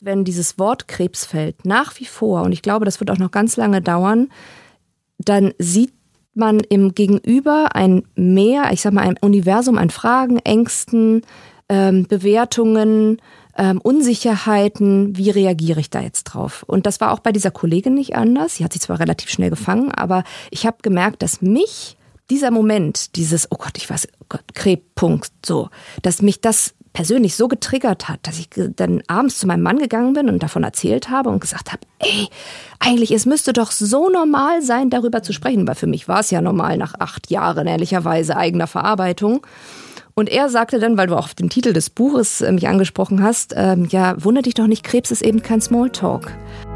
wenn dieses Wort Krebs fällt, nach wie vor, und ich glaube, das wird auch noch ganz lange dauern, dann sieht man im Gegenüber ein Universum an Fragen, Ängsten, Bewertungen, Unsicherheiten. Wie reagiere ich da jetzt drauf? Und das war auch bei dieser Kollegin nicht anders. Sie hat sich zwar relativ schnell gefangen, aber ich habe gemerkt, dass mich dieser Moment, dieses, oh Gott, Krebs, Punkt, so, dass mich das persönlich so getriggert hat, dass ich dann abends zu meinem Mann gegangen bin und davon erzählt habe und gesagt habe, es müsste doch so normal sein, darüber zu sprechen, weil für mich war es ja normal nach 8 Jahren ehrlicherweise eigener Verarbeitung. Und er sagte dann, weil du auch auf den Titel des Buches mich angesprochen hast, wundert dich doch nicht, Krebs ist eben kein Smalltalk.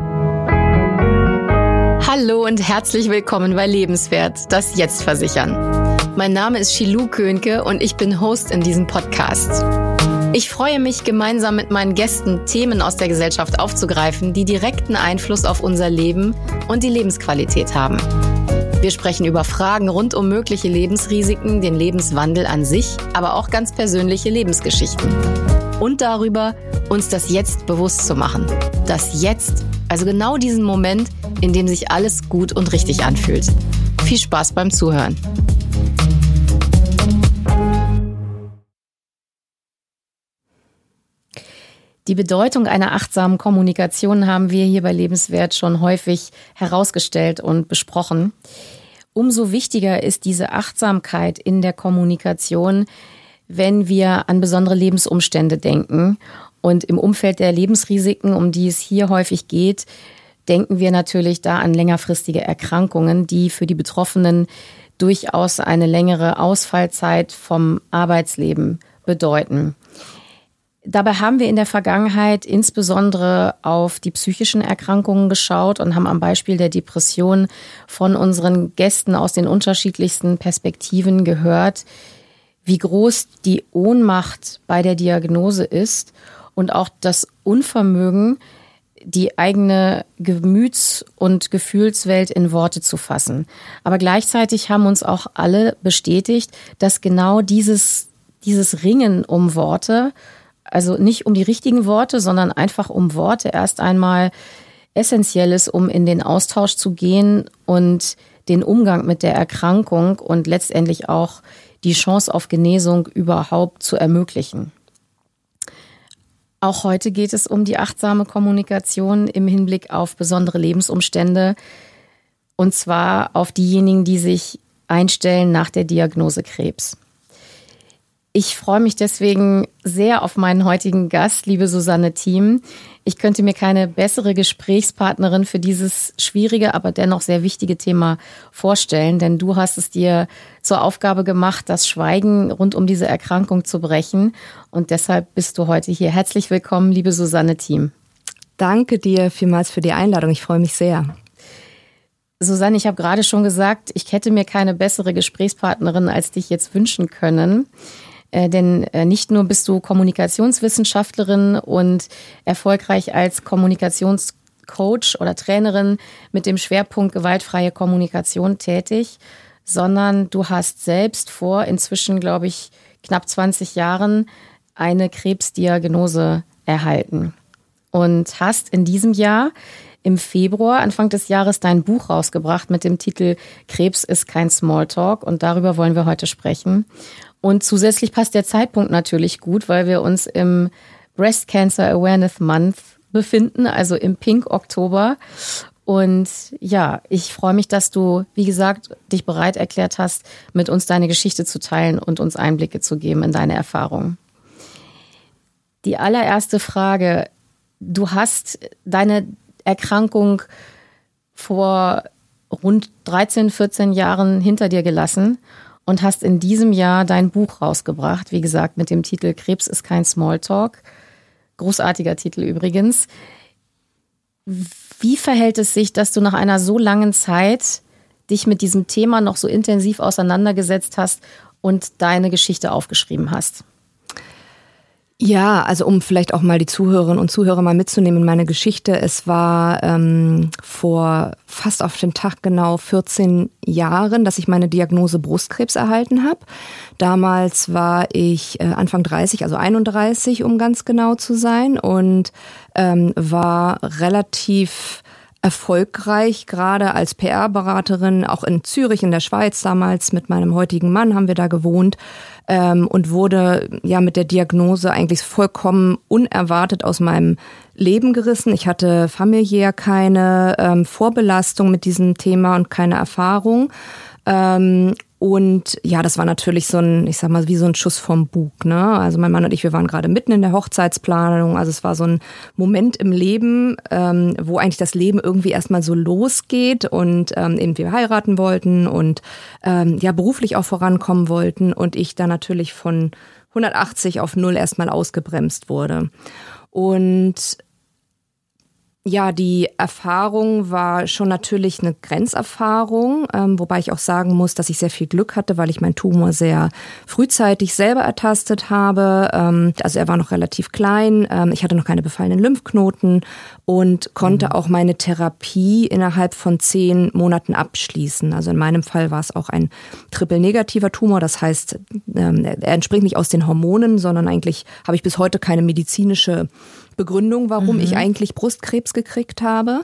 Hallo und herzlich willkommen bei Lebenswert, das Jetzt versichern. Mein Name ist Shilou Könke und ich bin Host in diesem Podcast. Ich freue mich, gemeinsam mit meinen Gästen Themen aus der Gesellschaft aufzugreifen, die direkten Einfluss auf unser Leben und die Lebensqualität haben. Wir sprechen über Fragen rund um mögliche Lebensrisiken, den Lebenswandel an sich, aber auch ganz persönliche Lebensgeschichten. Und darüber, uns das Jetzt bewusst zu machen. Das Jetzt, also genau diesen Moment, in dem sich alles gut und richtig anfühlt. Viel Spaß beim Zuhören. Die Bedeutung einer achtsamen Kommunikation haben wir hier bei Lebenswert schon häufig herausgestellt und besprochen. Umso wichtiger ist diese Achtsamkeit in der Kommunikation, wenn wir an besondere Lebensumstände denken. Und im Umfeld der Lebensrisiken, um die es hier häufig geht, denken wir natürlich da an längerfristige Erkrankungen, die für die Betroffenen durchaus eine längere Ausfallzeit vom Arbeitsleben bedeuten. Dabei haben wir in der Vergangenheit insbesondere auf die psychischen Erkrankungen geschaut und haben am Beispiel der Depression von unseren Gästen aus den unterschiedlichsten Perspektiven gehört, wie groß die Ohnmacht bei der Diagnose ist und auch das Unvermögen, die eigene Gemüts- und Gefühlswelt in Worte zu fassen. Aber gleichzeitig haben uns auch alle bestätigt, dass genau dieses Ringen um Worte, also nicht um die richtigen Worte, sondern einfach um Worte erst einmal essentiell ist, um in den Austausch zu gehen und den Umgang mit der Erkrankung und letztendlich auch die Chance auf Genesung überhaupt zu ermöglichen. Auch heute geht es um die achtsame Kommunikation im Hinblick auf besondere Lebensumstände, und zwar auf diejenigen, die sich einstellen nach der Diagnose Krebs. Ich freue mich deswegen sehr auf meinen heutigen Gast, liebe Susanne Thiem. Ich könnte mir keine bessere Gesprächspartnerin für dieses schwierige, aber dennoch sehr wichtige Thema vorstellen, denn du hast es dir zur Aufgabe gemacht, das Schweigen rund um diese Erkrankung zu brechen, und deshalb bist du heute hier. Herzlich willkommen, liebe Susanne Thiem. Danke dir vielmals für die Einladung, ich freue mich sehr. Susanne, ich habe gerade schon gesagt, ich hätte mir keine bessere Gesprächspartnerin als dich jetzt wünschen können. Denn nicht nur bist du Kommunikationswissenschaftlerin und erfolgreich als Kommunikationscoach oder Trainerin mit dem Schwerpunkt gewaltfreie Kommunikation tätig, sondern du hast selbst vor inzwischen, glaube ich, knapp 20 Jahren eine Krebsdiagnose erhalten und hast in diesem Jahr im Februar, Anfang des Jahres, dein Buch rausgebracht mit dem Titel Krebs ist kein Smalltalk, und darüber wollen wir heute sprechen. Und zusätzlich passt der Zeitpunkt natürlich gut, weil wir uns im Breast Cancer Awareness Month befinden, also im Pink Oktober. Und ja, ich freue mich, dass du, wie gesagt, dich bereit erklärt hast, mit uns deine Geschichte zu teilen und uns Einblicke zu geben in deine Erfahrungen. Die allererste Frage: Du hast deine Erkrankung vor rund 13, 14 Jahren hinter dir gelassen und hast in diesem Jahr dein Buch rausgebracht, wie gesagt, mit dem Titel Krebs ist kein Smalltalk. Großartiger Titel übrigens. Wie verhält es sich, dass du nach einer so langen Zeit dich mit diesem Thema noch so intensiv auseinandergesetzt hast und deine Geschichte aufgeschrieben hast? Ja, also um vielleicht auch mal die Zuhörerinnen und Zuhörer mal mitzunehmen in meine Geschichte. Es war vor fast auf den Tag genau 14 Jahren, dass ich meine Diagnose Brustkrebs erhalten habe. Damals war ich Anfang 30, also 31, um ganz genau zu sein, und war relativ erfolgreich, gerade als PR-Beraterin, auch in Zürich in der Schweiz damals. Mit meinem heutigen Mann haben wir da gewohnt, und wurde ja mit der Diagnose eigentlich vollkommen unerwartet aus meinem Leben gerissen. Ich hatte familiär keine Vorbelastung mit diesem Thema und keine Erfahrung. Und ja, das war natürlich so ein, ich sag mal, wie so ein Schuss vom Bug, ne? Also mein Mann und ich, wir waren gerade mitten in der Hochzeitsplanung. Also es war so ein Moment im Leben, wo eigentlich das Leben irgendwie erstmal so losgeht und eben wir heiraten wollten und ja, beruflich auch vorankommen wollten, und ich dann natürlich von 180 auf 0 erstmal ausgebremst wurde. Und ja, die Erfahrung war schon natürlich eine Grenzerfahrung, wobei ich auch sagen muss, dass ich sehr viel Glück hatte, weil ich meinen Tumor sehr frühzeitig selber ertastet habe. Also er war noch relativ klein, ich hatte noch keine befallenen Lymphknoten und konnte auch meine Therapie innerhalb von 10 Monaten abschließen. Also in meinem Fall war es auch ein triple-negativer Tumor, das heißt, er entspringt nicht aus den Hormonen, sondern eigentlich habe ich bis heute keine medizinische Begründung, warum ich eigentlich Brustkrebs gekriegt habe.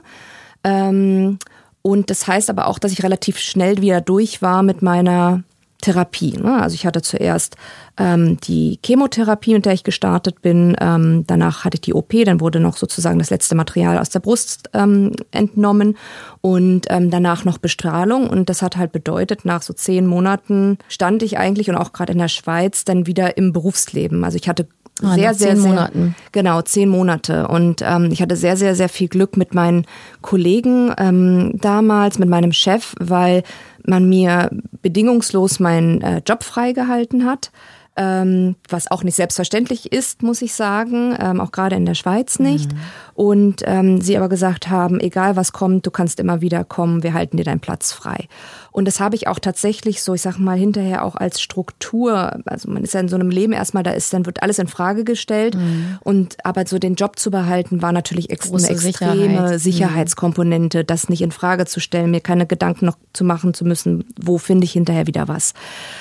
Und das heißt aber auch, dass ich relativ schnell wieder durch war mit meiner Therapie. Also ich hatte zuerst die Chemotherapie, mit der ich gestartet bin. Danach hatte ich die OP, dann wurde noch sozusagen das letzte Material aus der Brust entnommen und danach noch Bestrahlung. Und das hat halt bedeutet, nach so 10 Monaten stand ich eigentlich, und auch gerade in der Schweiz, dann wieder im Berufsleben. Also ich hatte sehr 10 Monaten. Genau, 10 Monate. Und ich hatte sehr, sehr, sehr viel Glück mit meinen Kollegen damals, mit meinem Chef, weil man mir bedingungslos meinen Job freigehalten hat. Was auch nicht selbstverständlich ist, muss ich sagen, auch gerade in der Schweiz nicht. Und sie aber gesagt haben, egal was kommt, du kannst immer wieder kommen, wir halten dir deinen Platz frei. Und das habe ich auch tatsächlich so, ich sag mal, hinterher auch als Struktur, also man ist ja in so einem Leben erstmal, dann wird alles in Frage gestellt. Und aber so den Job zu behalten, war natürlich eine extreme Sicherheitskomponente, das nicht in Frage zu stellen, mir keine Gedanken noch zu machen zu müssen, wo finde ich hinterher wieder was.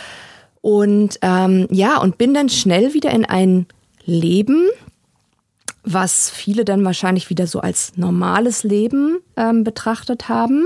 Und ja, und bin dann schnell wieder in ein Leben, was viele dann wahrscheinlich wieder so als normales Leben betrachtet haben.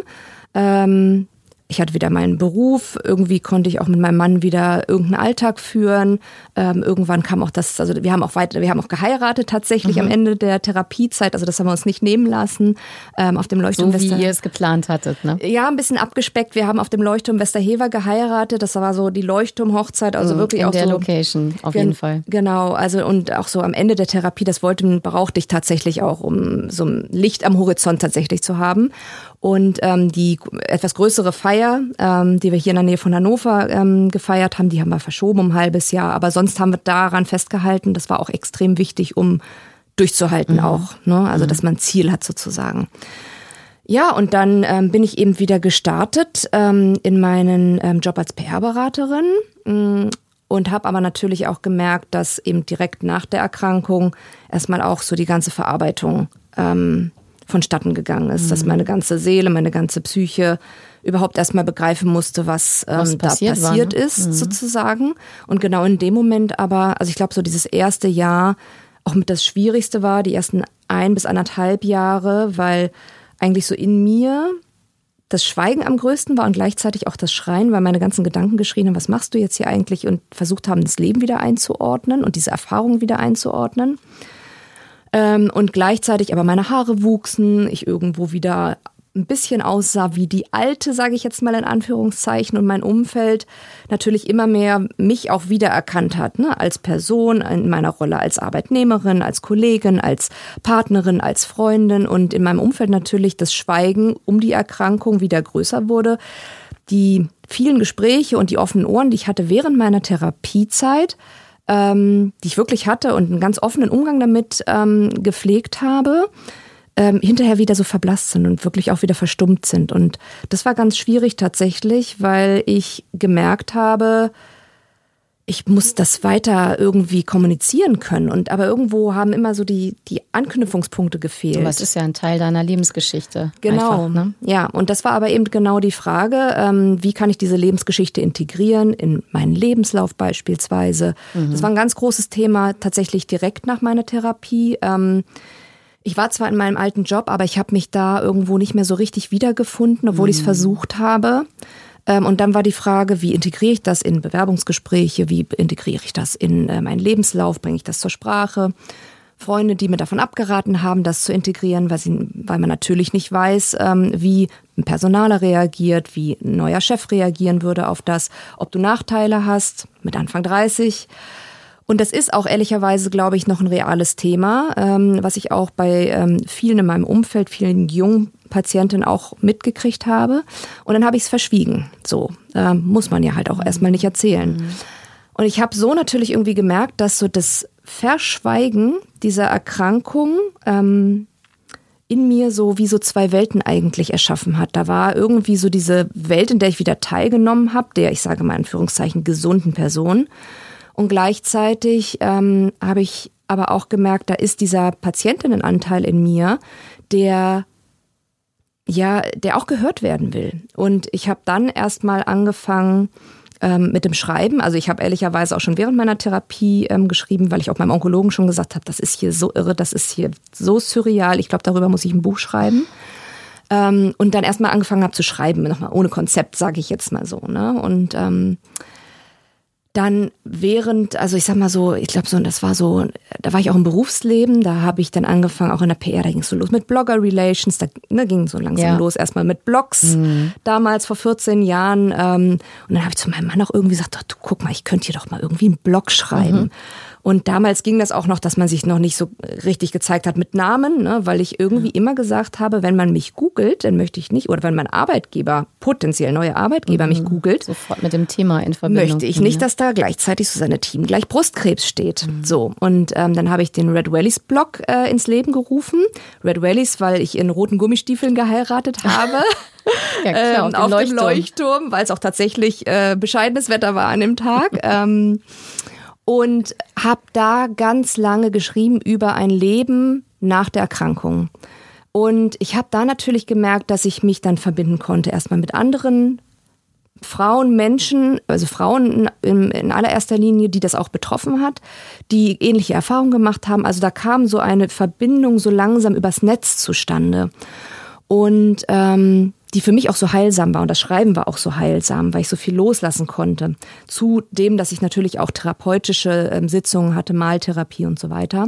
Ich hatte wieder meinen Beruf, irgendwie konnte ich auch mit meinem Mann wieder irgendeinen Alltag führen. Irgendwann kam auch das, also wir haben auch geheiratet tatsächlich am Ende der Therapiezeit, also das haben wir uns nicht nehmen lassen. Auf dem Leuchtturm so wie ihr es geplant hattet, ne? Ja, ein bisschen abgespeckt. Wir haben auf dem Leuchtturm Westerhever geheiratet. Das war so die Leuchtturmhochzeit, also wirklich in auch der so Location, auf jeden Fall. Genau, also und auch so am Ende der Therapie, brauchte ich tatsächlich auch, um so ein Licht am Horizont tatsächlich zu haben. Und die etwas größere Feier, die wir hier in der Nähe von Hannover gefeiert haben, die haben wir verschoben um ein halbes Jahr. Aber sonst haben wir daran festgehalten. Das war auch extrem wichtig, um durchzuhalten auch, ne? Also dass man ein Ziel hat sozusagen. Ja, und dann bin ich eben wieder gestartet in meinen Job als PR-Beraterin und habe aber natürlich auch gemerkt, dass eben direkt nach der Erkrankung erstmal auch so die ganze Verarbeitung vonstatten gegangen ist, dass meine ganze Seele, meine ganze Psyche überhaupt erstmal begreifen musste, was da passiert ist sozusagen. Und genau in dem Moment aber, also ich glaube so dieses erste Jahr auch mit das Schwierigste war, die ersten 1 bis 1,5 Jahre, weil eigentlich so in mir das Schweigen am größten war und gleichzeitig auch das Schreien, weil meine ganzen Gedanken geschrien haben, was machst du jetzt hier eigentlich, und versucht haben, das Leben wieder einzuordnen und diese Erfahrung wieder einzuordnen. Und gleichzeitig aber meine Haare wuchsen, ich irgendwo wieder ein bisschen aussah wie die Alte, sage ich jetzt mal in Anführungszeichen, und mein Umfeld natürlich immer mehr mich auch wiedererkannt hat, ne? Als Person, in meiner Rolle als Arbeitnehmerin, als Kollegin, als Partnerin, als Freundin, und in meinem Umfeld natürlich das Schweigen um die Erkrankung wieder größer wurde. Die vielen Gespräche und die offenen Ohren, die ich hatte während meiner Therapiezeit, die ich wirklich hatte und einen ganz offenen Umgang damit gepflegt habe, hinterher wieder so verblasst sind und wirklich auch wieder verstummt sind. Und das war ganz schwierig tatsächlich, weil ich gemerkt habe, ich muss das weiter irgendwie kommunizieren können. Aber irgendwo haben immer so die Anknüpfungspunkte gefehlt. Aber es ist ja ein Teil deiner Lebensgeschichte. Genau, einfach, ne? Ja. Und das war aber eben genau die Frage, wie kann ich diese Lebensgeschichte integrieren in meinen Lebenslauf beispielsweise. Das war ein ganz großes Thema tatsächlich direkt nach meiner Therapie. Ich war zwar in meinem alten Job, aber ich habe mich da irgendwo nicht mehr so richtig wiedergefunden, obwohl ich es versucht habe. Und dann war die Frage, wie integriere ich das in Bewerbungsgespräche, wie integriere ich das in meinen Lebenslauf, bringe ich das zur Sprache? Freunde, die mir davon abgeraten haben, das zu integrieren, weil man natürlich nicht weiß, wie ein Personaler reagiert, wie ein neuer Chef reagieren würde auf das, ob du Nachteile hast mit Anfang 30. Und das ist auch ehrlicherweise, glaube ich, noch ein reales Thema, was ich auch bei vielen in meinem Umfeld, vielen jungen Patientinnen auch mitgekriegt habe. Und dann habe ich es verschwiegen. So muss man ja halt auch erstmal nicht erzählen. Und ich habe so natürlich irgendwie gemerkt, dass so das Verschweigen dieser Erkrankung in mir so wie so zwei Welten eigentlich erschaffen hat. Da war irgendwie so diese Welt, in der ich wieder teilgenommen habe, der, ich sage mal in Anführungszeichen, gesunden Person. Und gleichzeitig habe ich aber auch gemerkt, da ist dieser Patientinnenanteil in mir, der auch gehört werden will. Und ich habe dann erstmal angefangen mit dem Schreiben. Also ich habe ehrlicherweise auch schon während meiner Therapie geschrieben, weil ich auch meinem Onkologen schon gesagt habe, das ist hier so irre, das ist hier so surreal. Ich glaube, darüber muss ich ein Buch schreiben. Und dann erstmal angefangen habe zu schreiben, nochmal ohne Konzept, sage ich jetzt mal so. Ne? Und dann also ich sag mal so, ich glaube so, das war so, da war ich auch im Berufsleben, da habe ich dann angefangen, auch in der PR, da ging es so los mit Blogger-Relations, da ging so langsam los, erstmal mit Blogs, damals vor 14 Jahren. Und dann habe ich zu meinem Mann auch irgendwie gesagt, du guck mal, ich könnte hier doch mal irgendwie einen Blog schreiben. Und damals ging das auch noch, dass man sich noch nicht so richtig gezeigt hat mit Namen, ne, weil ich irgendwie immer gesagt habe, wenn man mich googelt, dann möchte ich nicht, oder wenn mein Arbeitgeber, potenziell neuer Arbeitgeber mich googelt, sofort mit dem Thema in Verbindung, möchte ich nicht, dass da gleichzeitig so seine Team gleich Brustkrebs steht. So, und dann habe ich den Red Wallis Blog ins Leben gerufen. Red Wallis, weil ich in roten Gummistiefeln geheiratet habe. Ja, klar, auf dem Leuchtturm, weil es auch tatsächlich bescheidenes Wetter war an dem Tag. Und habe da ganz lange geschrieben über ein Leben nach der Erkrankung. Und ich habe da natürlich gemerkt, dass ich mich dann verbinden konnte, erstmal mit anderen Frauen, Menschen, also Frauen in allererster Linie, die das auch betroffen hat, die ähnliche Erfahrungen gemacht haben. Also da kam so eine Verbindung so langsam übers Netz zustande. Und die für mich auch so heilsam war. Und das Schreiben war auch so heilsam, weil ich so viel loslassen konnte. Zudem, dass ich natürlich auch therapeutische Sitzungen hatte, Maltherapie und so weiter.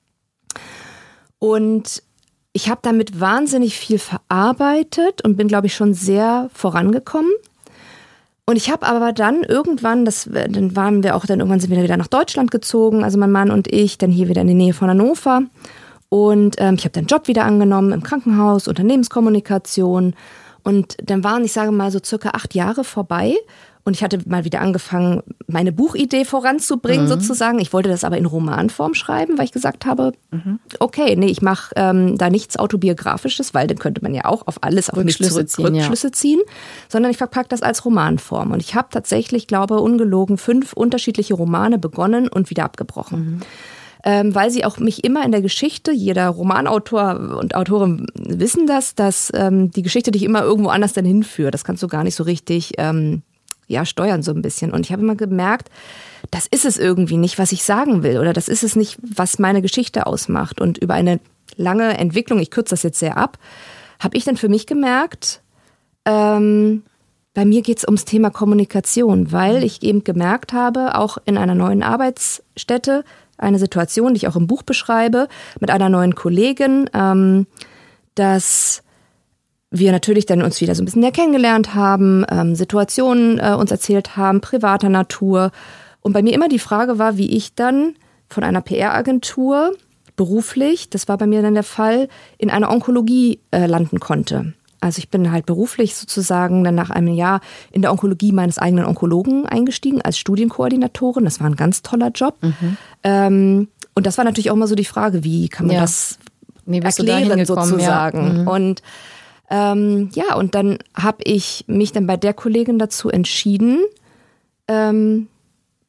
Und ich habe damit wahnsinnig viel verarbeitet und bin, glaube ich, schon sehr vorangekommen. Und ich habe aber dann irgendwann, sind wir wieder nach Deutschland gezogen, also mein Mann und ich, dann hier wieder in die Nähe von Hannover. Und ich habe den Job wieder angenommen im Krankenhaus, Unternehmenskommunikation. Und dann waren, ich sage mal, so circa 8 Jahre vorbei. Und ich hatte mal wieder angefangen, meine Buchidee voranzubringen sozusagen. Ich wollte das aber in Romanform schreiben, weil ich gesagt habe, okay, nee, ich mache da nichts Autobiografisches, weil dann könnte man ja auch auf alles auf mich Rückschlüsse ziehen. Sondern ich verpacke das als Romanform. Und ich habe tatsächlich, glaube ungelogen, 5 unterschiedliche Romane begonnen und wieder abgebrochen. Weil sie auch mich immer in der Geschichte, jeder Romanautor und Autorin wissen das, dass die Geschichte dich immer irgendwo anders dann hinführt. Das kannst du gar nicht so richtig steuern so ein bisschen. Und ich habe immer gemerkt, das ist es irgendwie nicht, was ich sagen will. Oder das ist es nicht, was meine Geschichte ausmacht. Und über eine lange Entwicklung, ich kürze das jetzt sehr ab, habe ich dann für mich gemerkt, bei mir geht es ums Thema Kommunikation, weil ich eben gemerkt habe, auch in einer neuen Arbeitsstätte, eine Situation, die ich auch im Buch beschreibe, mit einer neuen Kollegin, dass wir natürlich dann uns wieder so ein bisschen näher kennengelernt haben, Situationen uns erzählt haben, privater Natur. Und bei mir immer die Frage war, wie ich dann von einer PR-Agentur beruflich, das war bei mir dann der Fall, in einer Onkologie landen konnte. Also ich bin halt beruflich sozusagen dann nach einem Jahr in der Onkologie meines eigenen Onkologen eingestiegen als Studienkoordinatorin. Das war ein ganz toller Job. Und das war natürlich auch immer so die Frage, wie kann man das erklären sozusagen. Ja. Und und dann habe ich mich dann bei der Kollegin dazu entschieden,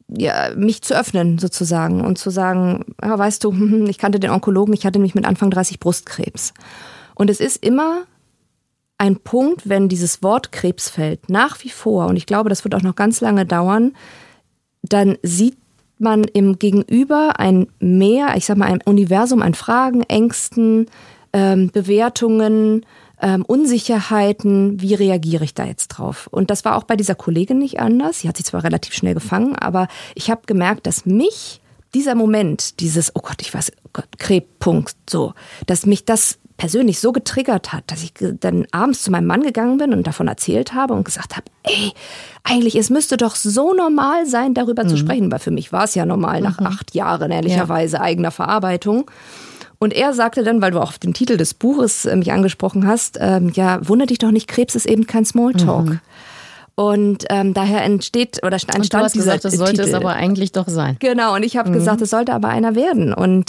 ja, mich zu öffnen sozusagen und zu sagen, ja, weißt du, ich kannte den Onkologen, ich hatte nämlich mit Anfang 30 Brustkrebs. Und es ist immer ein Punkt, wenn dieses Wort Krebs fällt, nach wie vor, und ich glaube, das wird auch noch ganz lange dauern, dann sieht man im Gegenüber ein Universum an Fragen, Ängsten, Bewertungen, Unsicherheiten, wie reagiere ich da jetzt drauf? Und das war auch bei dieser Kollegin nicht anders. Sie hat sich zwar relativ schnell gefangen, aber ich habe gemerkt, dass mich dieser Moment, dieses, oh Gott, Krebs, Punkt, so, dass mich das persönlich so getriggert hat, dass ich dann abends zu meinem Mann gegangen bin und davon erzählt habe und gesagt habe, ey, eigentlich, es müsste doch so normal sein, darüber zu sprechen, weil für mich war es ja normal nach 8 Jahren, ehrlicherweise, eigener Verarbeitung. Und er sagte dann, weil du auch auf den Titel des Buches mich angesprochen hast, ja, wundere dich doch nicht, Krebs ist eben kein Smalltalk. Und daher entstand und du hast dieser gesagt, das sollte Titel. Es aber eigentlich doch sein. Genau, und ich habe gesagt, es sollte aber einer werden. Und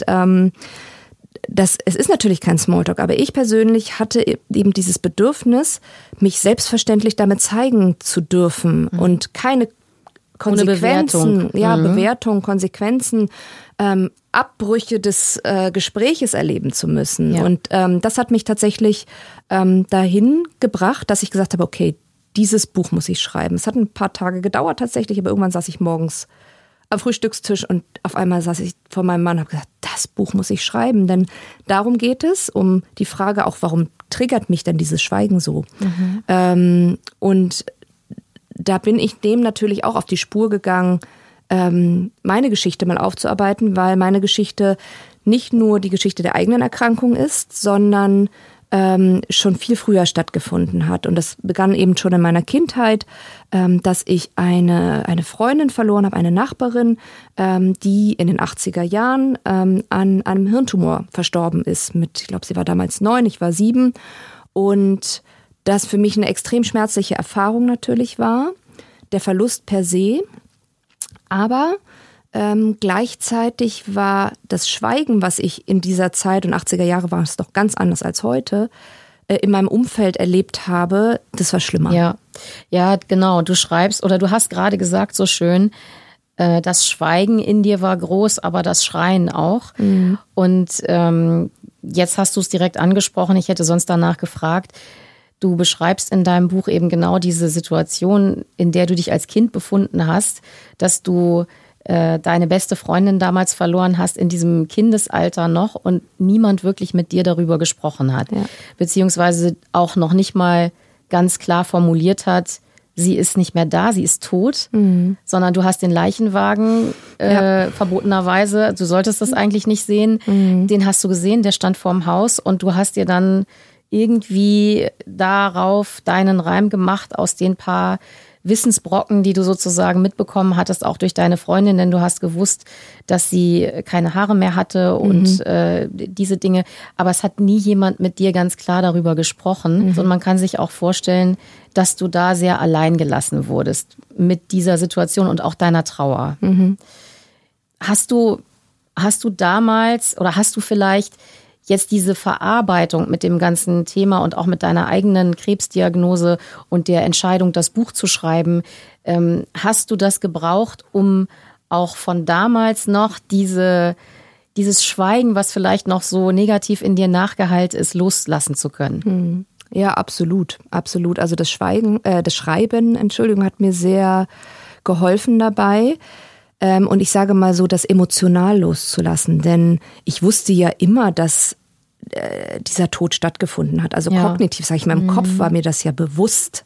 es ist natürlich kein Smalltalk, aber ich persönlich hatte eben dieses Bedürfnis, mich selbstverständlich damit zeigen zu dürfen und keine Konsequenzen, Bewertung, Konsequenzen, Abbrüche des Gespräches erleben zu müssen. Ja. Und das hat mich tatsächlich dahin gebracht, dass ich gesagt habe, okay, dieses Buch muss ich schreiben. Es hat ein paar Tage gedauert tatsächlich, aber irgendwann saß ich morgens am Frühstückstisch und auf einmal saß ich vor meinem Mann und habe gesagt, das Buch muss ich schreiben, denn darum geht es, um die Frage auch, warum triggert mich denn dieses Schweigen so? Und da bin ich dem natürlich auch auf die Spur gegangen, meine Geschichte mal aufzuarbeiten, weil meine Geschichte nicht nur die Geschichte der eigenen Erkrankung ist, sondern schon viel früher stattgefunden hat. Und das begann eben schon in meiner Kindheit, dass ich eine Freundin verloren habe, eine Nachbarin, die in den 80er Jahren an einem Hirntumor verstorben ist. Ich glaube, sie war damals 9, ich war 7. Und das für mich eine extrem schmerzliche Erfahrung natürlich war, der Verlust per se. Aber gleichzeitig war das Schweigen, was ich in dieser Zeit, und 80er Jahre war es doch ganz anders als heute, in meinem Umfeld erlebt habe, das war schlimmer. Ja, genau. Du schreibst, oder du hast gerade gesagt so schön, das Schweigen in dir war groß, aber das Schreien auch. Und jetzt hast du es direkt angesprochen, ich hätte sonst danach gefragt. Du beschreibst in deinem Buch eben genau diese Situation, in der du dich als Kind befunden hast, dass du deine beste Freundin damals verloren hast, in diesem Kindesalter noch, und niemand wirklich mit dir darüber gesprochen hat. Ja. Beziehungsweise auch noch nicht mal ganz klar formuliert hat, sie ist nicht mehr da, sie ist tot, sondern du hast den Leichenwagen verbotenerweise, du solltest das eigentlich nicht sehen, den hast du gesehen, der stand vorm Haus, und du hast dir dann irgendwie darauf deinen Reim gemacht aus den paar Wissensbrocken, die du sozusagen mitbekommen hattest, auch durch deine Freundin, denn du hast gewusst, dass sie keine Haare mehr hatte und diese Dinge. Aber es hat nie jemand mit dir ganz klar darüber gesprochen. Und man kann sich auch vorstellen, dass du da sehr allein gelassen wurdest mit dieser Situation und auch deiner Trauer. Hast du damals, oder hast du vielleicht jetzt diese Verarbeitung mit dem ganzen Thema und auch mit deiner eigenen Krebsdiagnose und der Entscheidung, das Buch zu schreiben, hast du das gebraucht, um auch von damals noch dieses Schweigen, was vielleicht noch so negativ in dir nachgeheilt ist, loslassen zu können? Ja, absolut, absolut. Also das Schreiben, hat mir sehr geholfen dabei. Und ich sage mal so, das emotional loszulassen, denn ich wusste ja immer, dass dieser Tod stattgefunden hat. Also kognitiv, sage ich mal, im Kopf war mir das ja bewusst.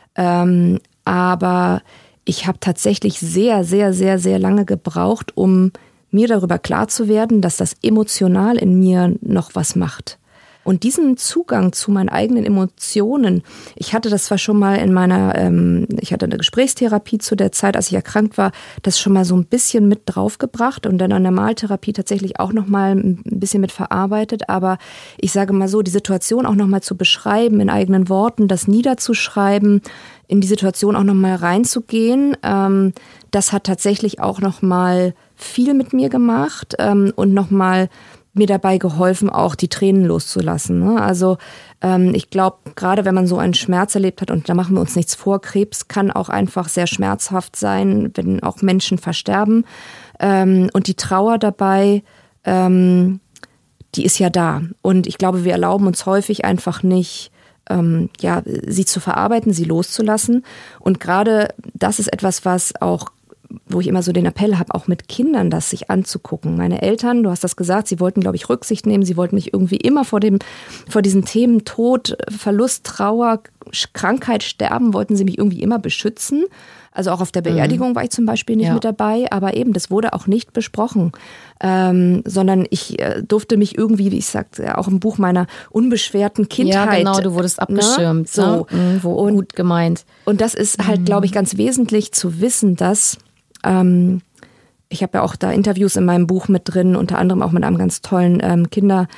Aber ich habe tatsächlich sehr, sehr, sehr, sehr lange gebraucht, um mir darüber klar zu werden, dass das emotional in mir noch was macht. Und diesen Zugang zu meinen eigenen Emotionen, ich hatte das zwar schon mal ich hatte eine Gesprächstherapie zu der Zeit, als ich erkrankt war, das schon mal so ein bisschen mit draufgebracht und dann an der Maltherapie tatsächlich auch noch mal ein bisschen mit verarbeitet. Aber ich sage mal so, die Situation auch noch mal zu beschreiben in eigenen Worten, das niederzuschreiben, in die Situation auch noch mal reinzugehen, das hat tatsächlich auch noch mal viel mit mir gemacht und noch mal mir dabei geholfen, auch die Tränen loszulassen. Ne? Also ich glaube, gerade wenn man so einen Schmerz erlebt hat, und da machen wir uns nichts vor, Krebs kann auch einfach sehr schmerzhaft sein, wenn auch Menschen versterben. Und die Trauer dabei, die ist ja da. Und ich glaube, wir erlauben uns häufig einfach nicht, sie zu verarbeiten, sie loszulassen. Und gerade das ist etwas, was auch, wo ich immer so den Appell habe, auch mit Kindern das sich anzugucken. Meine Eltern, du hast das gesagt, sie wollten, glaube ich, Rücksicht nehmen. Sie wollten mich irgendwie immer vor diesen Themen Tod, Verlust, Trauer, Krankheit, Sterben, wollten sie mich irgendwie immer beschützen. Also auch auf der Beerdigung war ich zum Beispiel nicht mit dabei, aber eben, das wurde auch nicht besprochen, sondern ich durfte mich irgendwie, wie ich sagte, auch im Buch meiner unbeschwerten Kindheit. Ja, genau, du wurdest abgeschirmt, so. Ne? Gut gemeint. Und das ist halt, glaube ich, ganz wesentlich zu wissen, dass ich habe ja auch da Interviews in meinem Buch mit drin, unter anderem auch mit einem ganz tollen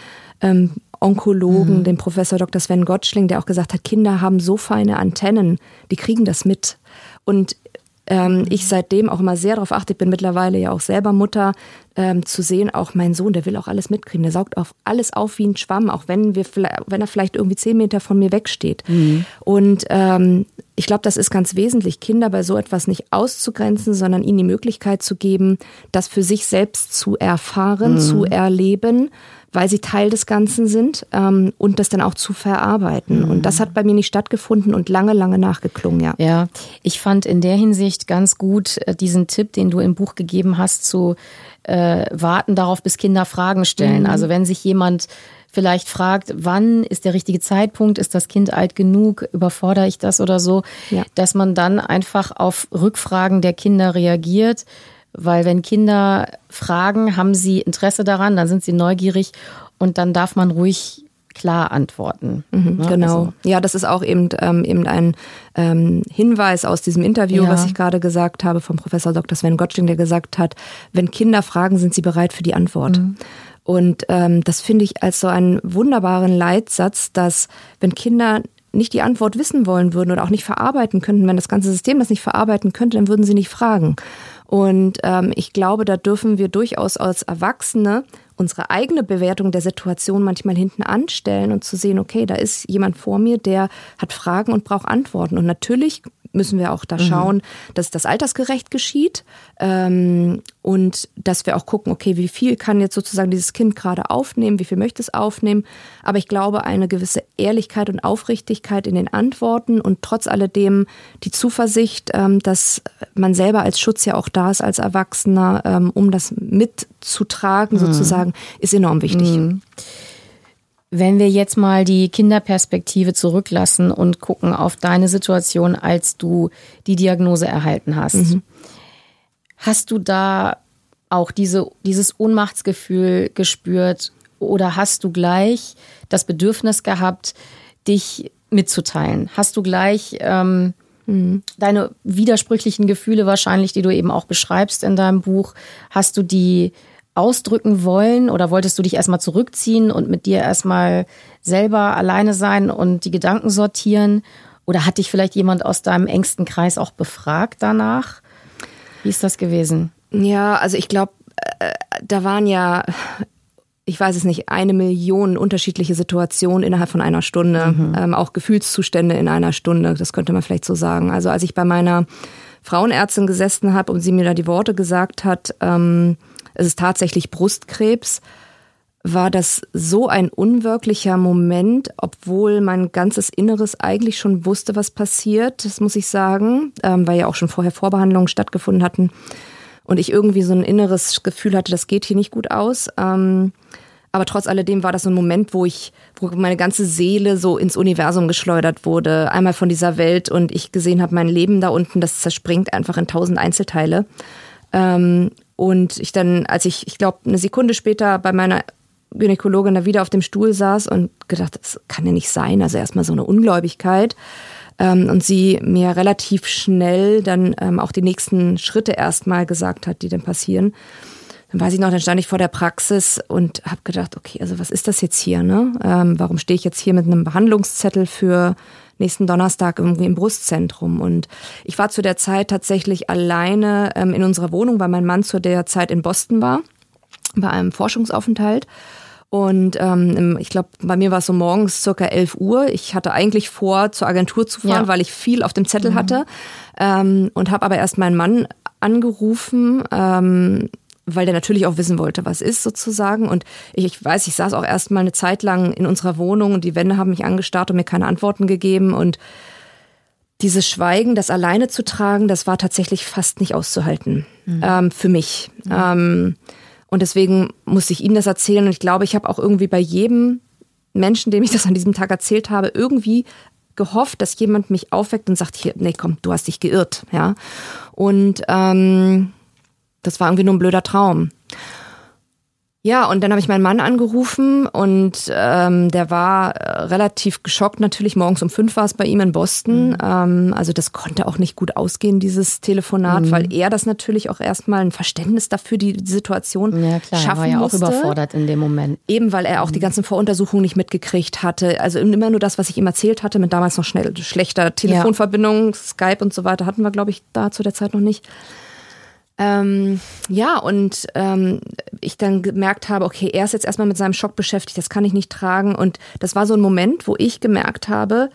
Onkologen, dem Professor Dr. Sven Gottschling, der auch gesagt hat, Kinder haben so feine Antennen, die kriegen das mit. Und ich seitdem auch immer sehr darauf achte, ich bin mittlerweile ja auch selber Mutter, zu sehen, auch mein Sohn, der will auch alles mitkriegen, der saugt alles auf wie ein Schwamm, auch wenn er vielleicht irgendwie 10 Meter von mir wegsteht. Und ich glaube, das ist ganz wesentlich, Kinder bei so etwas nicht auszugrenzen, sondern ihnen die Möglichkeit zu geben, das für sich selbst zu erfahren, zu erleben, weil sie Teil des Ganzen sind und das dann auch zu verarbeiten. Und das hat bei mir nicht stattgefunden und lange, lange nachgeklungen, ja. Ja, ich fand in der Hinsicht ganz gut diesen Tipp, den du im Buch gegeben hast, zu warten darauf, bis Kinder Fragen stellen. Also wenn sich jemand vielleicht fragt, wann ist der richtige Zeitpunkt, ist das Kind alt genug, überfordere ich das oder so, dass man dann einfach auf Rückfragen der Kinder reagiert. Weil wenn Kinder fragen, haben sie Interesse daran, dann sind sie neugierig und dann darf man ruhig klar antworten. Genau. Also. Ja, das ist auch eben ein Hinweis aus diesem Interview, was ich gerade gesagt habe, vom Professor Dr. Sven Gottschling, der gesagt hat, wenn Kinder fragen, sind sie bereit für die Antwort. Und das finde ich als so einen wunderbaren Leitsatz, dass wenn Kinder nicht die Antwort wissen wollen würden oder auch nicht verarbeiten könnten, wenn das ganze System das nicht verarbeiten könnte, dann würden sie nicht fragen. Und ich glaube, da dürfen wir durchaus als Erwachsene unsere eigene Bewertung der Situation manchmal hinten anstellen und zu sehen, okay, da ist jemand vor mir, der hat Fragen und braucht Antworten. Und natürlich müssen wir auch da schauen, dass das altersgerecht geschieht und dass wir auch gucken, okay, wie viel kann jetzt sozusagen dieses Kind gerade aufnehmen, wie viel möchte es aufnehmen. Aber ich glaube, eine gewisse Ehrlichkeit und Aufrichtigkeit in den Antworten und trotz alledem die Zuversicht, dass man selber als Schutz ja auch da ist als Erwachsener, um das mitzutragen sozusagen, ist enorm wichtig. Wenn wir jetzt mal die Kinderperspektive zurücklassen und gucken auf deine Situation, als du die Diagnose erhalten hast. Hast du da auch dieses Ohnmachtsgefühl gespürt oder hast du gleich das Bedürfnis gehabt, dich mitzuteilen? Hast du gleich deine widersprüchlichen Gefühle wahrscheinlich, die du eben auch beschreibst in deinem Buch, hast du die ausdrücken wollen oder wolltest du dich erstmal zurückziehen und mit dir erstmal selber alleine sein und die Gedanken sortieren? Oder hat dich vielleicht jemand aus deinem engsten Kreis auch befragt danach? Wie ist das gewesen? Ja, also ich glaube, da waren ja, ich weiß es nicht, 1 Million unterschiedliche Situationen innerhalb von einer Stunde, auch Gefühlszustände in einer Stunde, das könnte man vielleicht so sagen. Also als ich bei meiner Frauenärztin gesessen habe und sie mir da die Worte gesagt hat, es ist tatsächlich Brustkrebs, war das so ein unwirklicher Moment, obwohl mein ganzes Inneres eigentlich schon wusste, was passiert, das muss ich sagen, weil ja auch schon vorher Vorbehandlungen stattgefunden hatten und ich irgendwie so ein inneres Gefühl hatte, das geht hier nicht gut aus. Aber trotz alledem war das so ein Moment, wo meine ganze Seele so ins Universum geschleudert wurde, einmal von dieser Welt und ich gesehen habe, mein Leben da unten, das zerspringt einfach in 1000 Einzelteile. Und ich dann, als ich glaube, eine Sekunde später bei meiner Gynäkologin da wieder auf dem Stuhl saß und gedacht, das kann ja nicht sein. Also erstmal so eine Ungläubigkeit. Und sie mir relativ schnell dann auch die nächsten Schritte erstmal gesagt hat, die dann passieren. Dann weiß ich noch, dann stand ich vor der Praxis und habe gedacht, okay, also was ist das jetzt hier, ne? Warum stehe ich jetzt hier mit einem Behandlungszettel für nächsten Donnerstag irgendwie im Brustzentrum? Und ich war zu der Zeit tatsächlich alleine in unserer Wohnung, weil mein Mann zu der Zeit in Boston war, bei einem Forschungsaufenthalt. Und ich glaube, bei mir war es so morgens circa 11 Uhr. Ich hatte eigentlich vor, zur Agentur zu fahren, weil ich viel auf dem Zettel hatte. Und habe aber erst meinen Mann angerufen, weil der natürlich auch wissen wollte, was ist sozusagen. Und ich weiß, ich saß auch erst mal eine Zeit lang in unserer Wohnung und die Wände haben mich angestarrt und mir keine Antworten gegeben. Und dieses Schweigen, das alleine zu tragen, das war tatsächlich fast nicht auszuhalten für mich. Und deswegen musste ich ihm das erzählen. Und ich glaube, ich habe auch irgendwie bei jedem Menschen, dem ich das an diesem Tag erzählt habe, irgendwie gehofft, dass jemand mich aufweckt und sagt, hier, nee, komm, du hast dich geirrt. Ja. Und das war irgendwie nur ein blöder Traum. Ja, und dann habe ich meinen Mann angerufen und der war relativ geschockt natürlich. Morgens um 5 war es bei ihm in Boston. Also das konnte auch nicht gut ausgehen, dieses Telefonat, weil er das natürlich auch erstmal ein Verständnis dafür, die Situation schaffen musste. Ja klar, er war ja auch überfordert in dem Moment. Eben, weil er auch die ganzen Voruntersuchungen nicht mitgekriegt hatte. Also immer nur das, was ich ihm erzählt hatte, mit damals noch schlechter Telefonverbindung, Skype und so weiter, hatten wir, glaube ich, da zu der Zeit noch nicht. Ich dann gemerkt habe, okay, er ist jetzt erstmal mit seinem Schock beschäftigt, das kann ich nicht tragen. Und das war so ein Moment, wo ich gemerkt habe,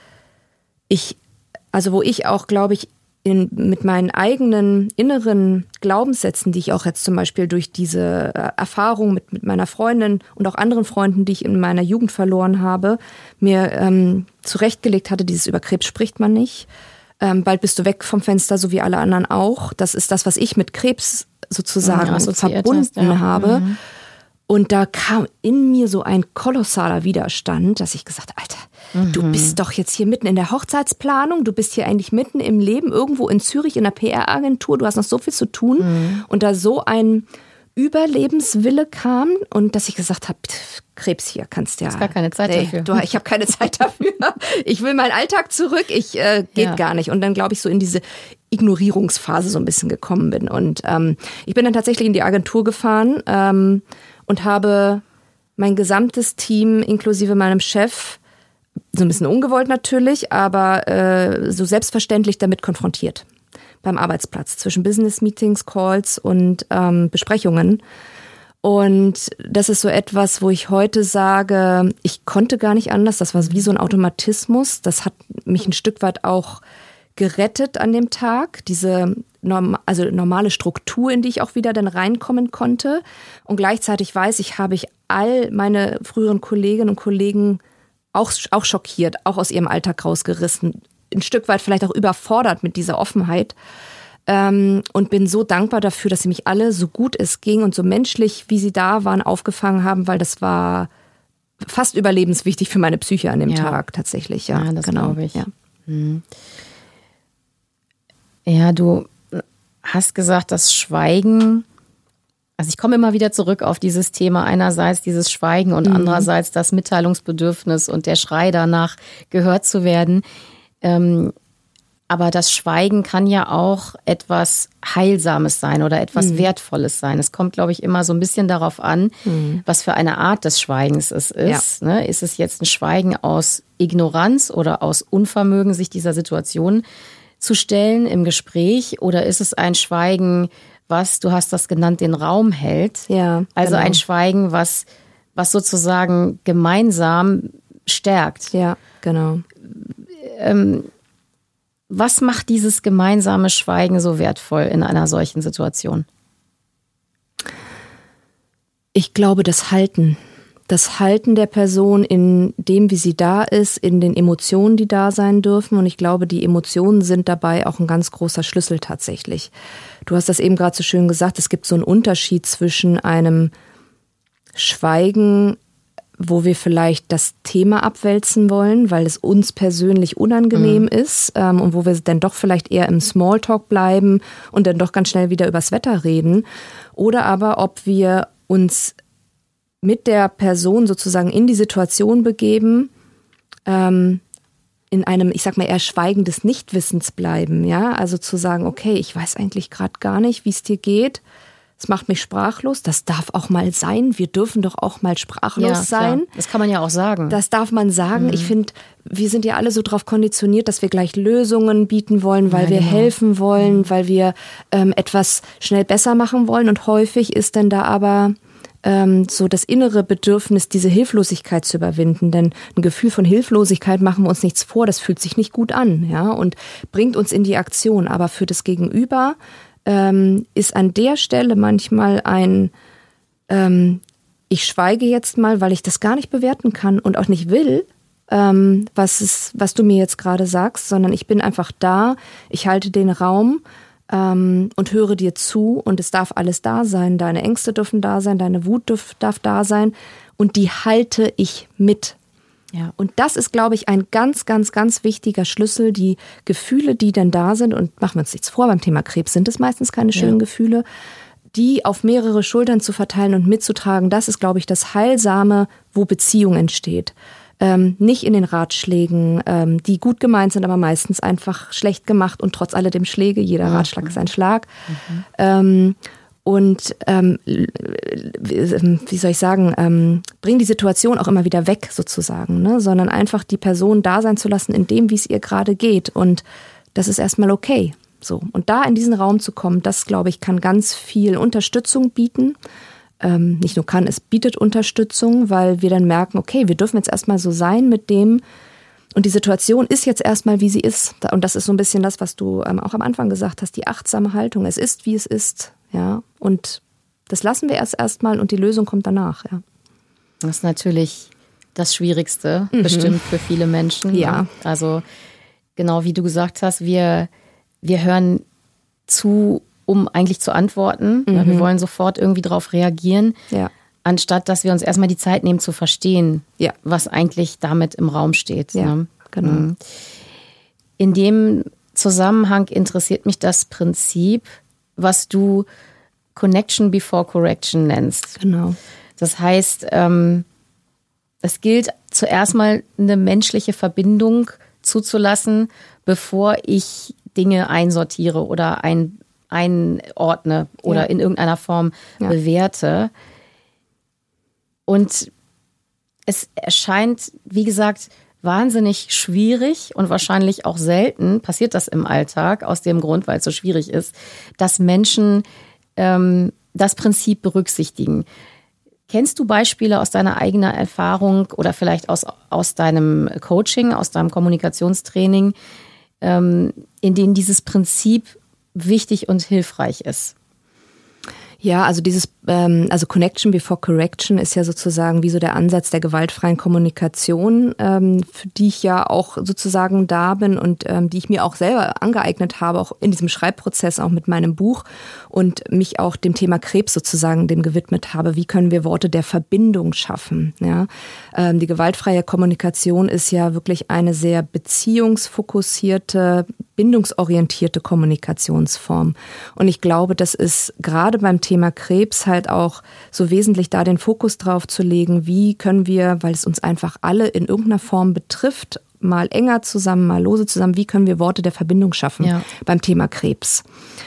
wo ich auch, glaube ich, mit meinen eigenen inneren Glaubenssätzen, die ich auch jetzt zum Beispiel durch diese Erfahrung mit meiner Freundin und auch anderen Freunden, die ich in meiner Jugend verloren habe, mir zurechtgelegt hatte, dieses über Krebs spricht man nicht. Bald bist du weg vom Fenster, so wie alle anderen auch. Das ist das, was ich mit Krebs sozusagen verbunden habe. Und da kam in mir so ein kolossaler Widerstand, dass ich gesagt habe, Alter, du bist doch jetzt hier mitten in der Hochzeitsplanung, du bist hier eigentlich mitten im Leben, irgendwo in Zürich in der PR-Agentur, du hast noch so viel zu tun. Und da so ein Überlebenswille kam und dass ich gesagt habe, Krebs hier, kannst ja. Du hast gar keine Zeit dafür. Ich habe keine Zeit dafür. Ich will meinen Alltag zurück, geht gar nicht. Und dann, glaube ich, so in diese Ignorierungsphase so ein bisschen gekommen bin. Und ich bin dann tatsächlich in die Agentur gefahren und habe mein gesamtes Team inklusive meinem Chef, so ein bisschen ungewollt natürlich, aber so selbstverständlich damit konfrontiert. Beim Arbeitsplatz, zwischen Business-Meetings, Calls und Besprechungen. Und das ist so etwas, wo ich heute sage, ich konnte gar nicht anders. Das war wie so ein Automatismus. Das hat mich ein Stück weit auch gerettet an dem Tag. Diese normale Struktur, in die ich auch wieder dann reinkommen konnte. Und gleichzeitig weiß ich, habe ich all meine früheren Kolleginnen und Kollegen auch schockiert, auch aus ihrem Alltag rausgerissen. Ein Stück weit vielleicht auch überfordert mit dieser Offenheit und bin so dankbar dafür, dass sie mich alle so gut es ging und so menschlich, wie sie da waren, aufgefangen haben, weil das war fast überlebenswichtig für meine Psyche an dem Tag tatsächlich. Ja, das glaube ich. Ja. Ja, du hast gesagt, das Schweigen, also ich komme immer wieder zurück auf dieses Thema, einerseits dieses Schweigen und andererseits das Mitteilungsbedürfnis und der Schrei danach, gehört zu werden. Aber das Schweigen kann ja auch etwas Heilsames sein oder etwas Wertvolles sein. Es kommt, glaube ich, immer so ein bisschen darauf an, was für eine Art des Schweigens es ist. Ja. Ne? Ist es jetzt ein Schweigen aus Ignoranz oder aus Unvermögen, sich dieser Situation zu stellen im Gespräch? Oder ist es ein Schweigen, was, du hast das genannt, den Raum hält? Ja, also ein Schweigen, was sozusagen gemeinsam stärkt. Ja, genau. Was macht dieses gemeinsame Schweigen so wertvoll in einer solchen Situation? Ich glaube, das Halten der Person in dem, wie sie da ist, in den Emotionen, die da sein dürfen. Und ich glaube, die Emotionen sind dabei auch ein ganz großer Schlüssel tatsächlich. Du hast das eben gerade so schön gesagt, es gibt so einen Unterschied zwischen einem Schweigen, wo wir vielleicht das Thema abwälzen wollen, weil es uns persönlich unangenehm ist und wo wir dann doch vielleicht eher im Smalltalk bleiben und dann doch ganz schnell wieder übers Wetter reden. Oder aber, ob wir uns mit der Person sozusagen in die Situation begeben, in einem, ich sag mal, eher Schweigen des Nichtwissens bleiben. Ja? Also zu sagen, okay, ich weiß eigentlich gerade gar nicht, wie es dir geht. Es macht mich sprachlos. Das darf auch mal sein. Wir dürfen doch auch mal sprachlos sein. Klar. Das kann man ja auch sagen. Das darf man sagen. Ich finde, wir sind ja alle so drauf konditioniert, dass wir gleich Lösungen bieten wollen, weil wir helfen wollen, weil wir etwas schnell besser machen wollen. Und häufig ist dann da aber so das innere Bedürfnis, diese Hilflosigkeit zu überwinden. Denn ein Gefühl von Hilflosigkeit, machen wir uns nichts vor, das fühlt sich nicht gut an, ja, und bringt uns in die Aktion. Aber für das Gegenüber ist an der Stelle manchmal ich schweige jetzt mal, weil ich das gar nicht bewerten kann und auch nicht will, was du mir jetzt gerade sagst, sondern ich bin einfach da, ich halte den Raum und höre dir zu und es darf alles da sein. Deine Ängste dürfen da sein, deine Wut darf da sein und die halte ich mit. Ja. Und das ist, glaube ich, ein ganz, ganz, ganz wichtiger Schlüssel. Die Gefühle, die denn da sind, und machen wir uns nichts vor, beim Thema Krebs sind es meistens keine schönen Gefühle, die auf mehrere Schultern zu verteilen und mitzutragen, das ist, glaube ich, das Heilsame, wo Beziehung entsteht. Nicht in den Ratschlägen, die gut gemeint sind, aber meistens einfach schlecht gemacht und trotz alledem Schläge. Jeder Ratschlag ist ein Schlag. Wie soll ich sagen, bring die Situation auch immer wieder weg sozusagen, ne? Sondern einfach die Person da sein zu lassen in dem, wie es ihr gerade geht. Und das ist erstmal okay. So. Und da in diesen Raum zu kommen, das, glaube ich, kann ganz viel Unterstützung bieten. Nicht nur kann, es bietet Unterstützung, weil wir dann merken, okay, wir dürfen jetzt erstmal so sein mit dem und die Situation ist jetzt erstmal, wie sie ist. Und das ist so ein bisschen das, was du auch am Anfang gesagt hast, die achtsame Haltung. Es ist, wie es ist, ja. Und das lassen wir erstmal und die Lösung kommt danach, ja. Das ist natürlich das Schwierigste, bestimmt für viele Menschen. Ja. Ne? Also genau wie du gesagt hast, wir hören zu, um eigentlich zu antworten. Mhm. Wir wollen sofort irgendwie darauf reagieren, anstatt dass wir uns erstmal die Zeit nehmen zu verstehen, was eigentlich damit im Raum steht. Ja, ne? Genau. In dem Zusammenhang interessiert mich das Prinzip, was du Connection before Correction nennst. Genau. Das heißt, es gilt zuerst mal eine menschliche Verbindung zuzulassen, bevor ich Dinge einsortiere oder einordne oder in irgendeiner Form bewerte. Und es erscheint, wie gesagt, wahnsinnig schwierig und wahrscheinlich auch selten passiert das im Alltag, aus dem Grund, weil es so schwierig ist, dass Menschen das Prinzip berücksichtigen. Kennst du Beispiele aus deiner eigenen Erfahrung oder vielleicht aus deinem Coaching, aus deinem Kommunikationstraining, in denen dieses Prinzip wichtig und hilfreich ist? Ja, also also Connection before Correction ist ja sozusagen wie so der Ansatz der gewaltfreien Kommunikation, für die ich ja auch sozusagen da bin und die ich mir auch selber angeeignet habe, auch in diesem Schreibprozess, auch mit meinem Buch und mich auch dem Thema Krebs sozusagen dem gewidmet habe. Wie können wir Worte der Verbindung schaffen? Ja, die gewaltfreie Kommunikation ist ja wirklich eine sehr beziehungsfokussierte, bindungsorientierte Kommunikationsform. Und ich glaube, das ist gerade beim Thema Krebs halt auch so wesentlich, da den Fokus drauf zu legen, wie können wir, weil es uns einfach alle in irgendeiner Form betrifft, mal enger zusammen, mal lose zusammen, wie können wir Worte der Verbindung schaffen beim Thema Krebs?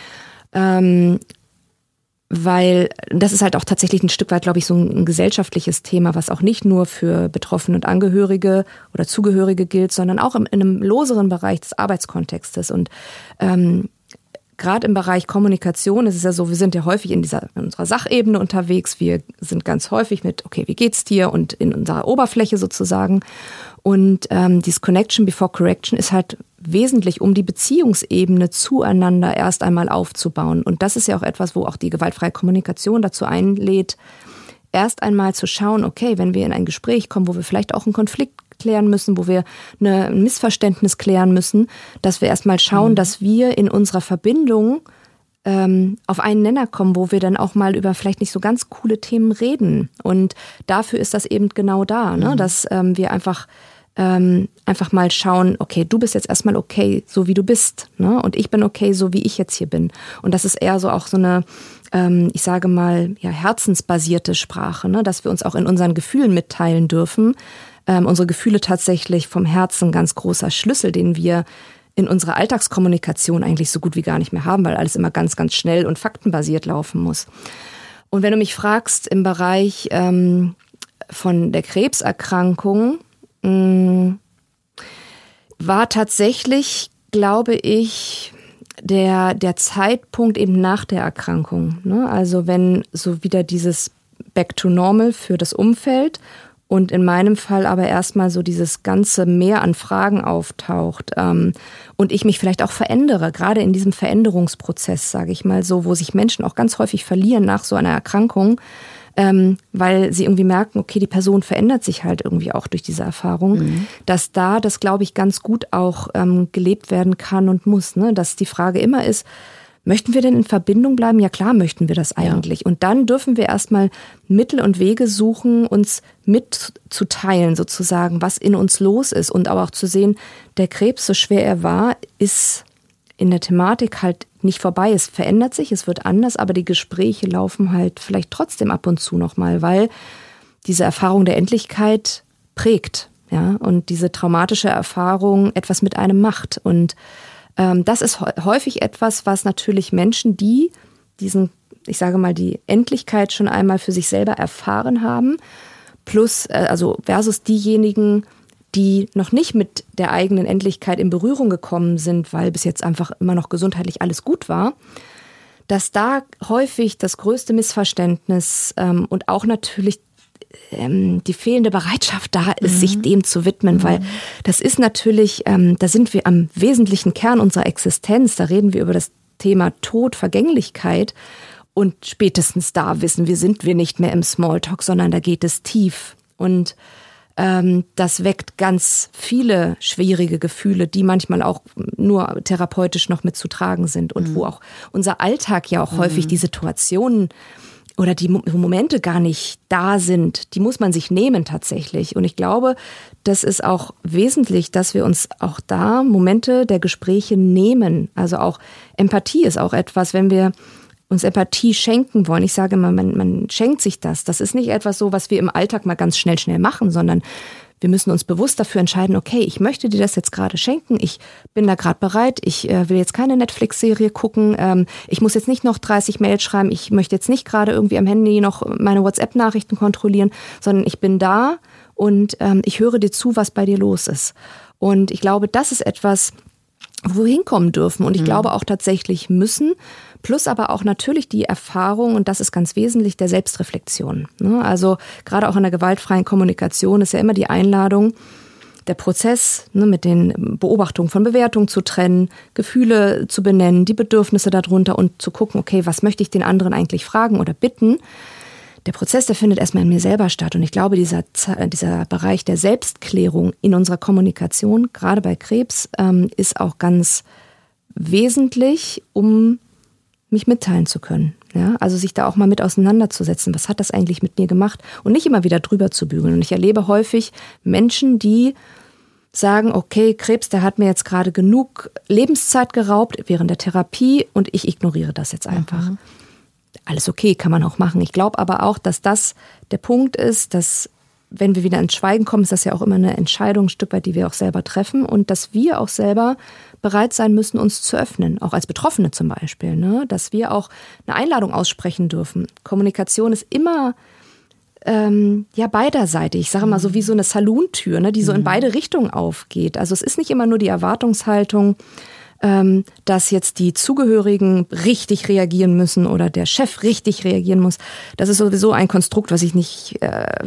Weil das ist halt auch tatsächlich ein Stück weit, glaube ich, so ein gesellschaftliches Thema, was auch nicht nur für Betroffene und Angehörige oder Zugehörige gilt, sondern auch in einem loseren Bereich des Arbeitskontextes. Und gerade im Bereich Kommunikation ist es ja so, wir sind ja häufig in unserer Sachebene unterwegs. Wir sind ganz häufig mit, okay, wie geht's dir? Und in unserer Oberfläche sozusagen. Und dieses Connection before Correction ist halt wesentlich, um die Beziehungsebene zueinander erst einmal aufzubauen. Und das ist ja auch etwas, wo auch die gewaltfreie Kommunikation dazu einlädt, erst einmal zu schauen, okay, wenn wir in ein Gespräch kommen, wo wir vielleicht auch einen Konflikt klären müssen, wo wir ein Missverständnis klären müssen, dass wir erstmal schauen, dass wir in unserer Verbindung auf einen Nenner kommen, wo wir dann auch mal über vielleicht nicht so ganz coole Themen reden. Und dafür ist das eben genau da, ne? Dass wir einfach mal schauen, okay, du bist jetzt erstmal okay, so wie du bist, ne? Und ich bin okay, so wie ich jetzt hier bin. Und das ist eher so auch so eine, ich sage mal, ja, herzensbasierte Sprache, ne? Dass wir uns auch in unseren Gefühlen mitteilen dürfen. Unsere Gefühle tatsächlich vom Herzen, ganz großer Schlüssel, den wir in unserer Alltagskommunikation eigentlich so gut wie gar nicht mehr haben, weil alles immer ganz, ganz schnell und faktenbasiert laufen muss. Und wenn du mich fragst, im Bereich von der Krebserkrankung, war tatsächlich, glaube ich, der Zeitpunkt eben nach der Erkrankung. Ne? Also wenn so wieder dieses back to normal für das Umfeld. Und in meinem Fall aber erstmal so dieses ganze Meer an Fragen auftaucht und ich mich vielleicht auch verändere, gerade in diesem Veränderungsprozess, sage ich mal so, wo sich Menschen auch ganz häufig verlieren nach so einer Erkrankung, weil sie irgendwie merken, okay, die Person verändert sich halt irgendwie auch durch diese Erfahrung, dass da das, glaube ich, ganz gut auch gelebt werden kann und muss, ne? Dass die Frage immer ist, möchten wir denn in Verbindung bleiben? Ja klar, möchten wir das eigentlich. Ja. Und dann dürfen wir erstmal Mittel und Wege suchen, uns mitzuteilen sozusagen, was in uns los ist. Und aber auch zu sehen, der Krebs, so schwer er war, ist in der Thematik halt nicht vorbei. Es verändert sich, es wird anders, aber die Gespräche laufen halt vielleicht trotzdem ab und zu nochmal, weil diese Erfahrung der Endlichkeit prägt. Ja? Und diese traumatische Erfahrung etwas mit einem macht. Und das ist häufig etwas, was natürlich Menschen, die diesen, ich sage mal, die Endlichkeit schon einmal für sich selber erfahren haben, plus, also versus diejenigen, die noch nicht mit der eigenen Endlichkeit in Berührung gekommen sind, weil bis jetzt einfach immer noch gesundheitlich alles gut war, dass da häufig das größte Missverständnis und auch natürlich die fehlende Bereitschaft da ist, sich dem zu widmen, weil das ist natürlich, da sind wir am wesentlichen Kern unserer Existenz, da reden wir über das Thema Tod, Vergänglichkeit und spätestens da wissen wir, sind wir nicht mehr im Smalltalk, sondern da geht es tief und das weckt ganz viele schwierige Gefühle, die manchmal auch nur therapeutisch noch mitzutragen sind und wo auch unser Alltag ja auch häufig die Situationen oder die Momente gar nicht da sind, die muss man sich nehmen tatsächlich. Und ich glaube, das ist auch wesentlich, dass wir uns auch da Momente der Gespräche nehmen. Also auch Empathie ist auch etwas, wenn wir uns Empathie schenken wollen. Ich sage immer, man schenkt sich das. Das ist nicht etwas so, was wir im Alltag mal ganz schnell machen, sondern wir müssen uns bewusst dafür entscheiden, okay, ich möchte dir das jetzt gerade schenken, ich bin da gerade bereit, ich will jetzt keine Netflix-Serie gucken, ich muss jetzt nicht noch 30 Mails schreiben, ich möchte jetzt nicht gerade irgendwie am Handy noch meine WhatsApp-Nachrichten kontrollieren, sondern ich bin da und ich höre dir zu, was bei dir los ist. Und ich glaube, das ist etwas, wo wir hinkommen dürfen und ich glaube auch tatsächlich müssen, plus aber auch natürlich die Erfahrung, und das ist ganz wesentlich, der Selbstreflexion. Also gerade auch in der gewaltfreien Kommunikation ist ja immer die Einladung, der Prozess mit den Beobachtungen von Bewertungen zu trennen, Gefühle zu benennen, die Bedürfnisse darunter und zu gucken, okay, was möchte ich den anderen eigentlich fragen oder bitten? Der Prozess, der findet erstmal in mir selber statt. Und ich glaube, dieser Bereich der Selbstklärung in unserer Kommunikation, gerade bei Krebs, ist auch ganz wesentlich, um mich mitteilen zu können. Ja? Also sich da auch mal mit auseinanderzusetzen. Was hat das eigentlich mit mir gemacht? Und nicht immer wieder drüber zu bügeln. Und ich erlebe häufig Menschen, die sagen, okay, Krebs, der hat mir jetzt gerade genug Lebenszeit geraubt während der Therapie und ich ignoriere das jetzt einfach. Alles okay, kann man auch machen. Ich glaube aber auch, dass das der Punkt ist, dass wenn wir wieder ins Schweigen kommen, ist das ja auch immer eine Entscheidung, ein Stück weit, die wir auch selber treffen und dass wir auch selber bereit sein müssen, uns zu öffnen, auch als Betroffene zum Beispiel, ne? Dass wir auch eine Einladung aussprechen dürfen. Kommunikation ist immer beiderseitig. Ich sage mal so wie so eine Salontür, ne, die so in beide Richtungen aufgeht. Also es ist nicht immer nur die Erwartungshaltung, dass jetzt die Zugehörigen richtig reagieren müssen oder der Chef richtig reagieren muss. Das ist sowieso ein Konstrukt, was ich nicht,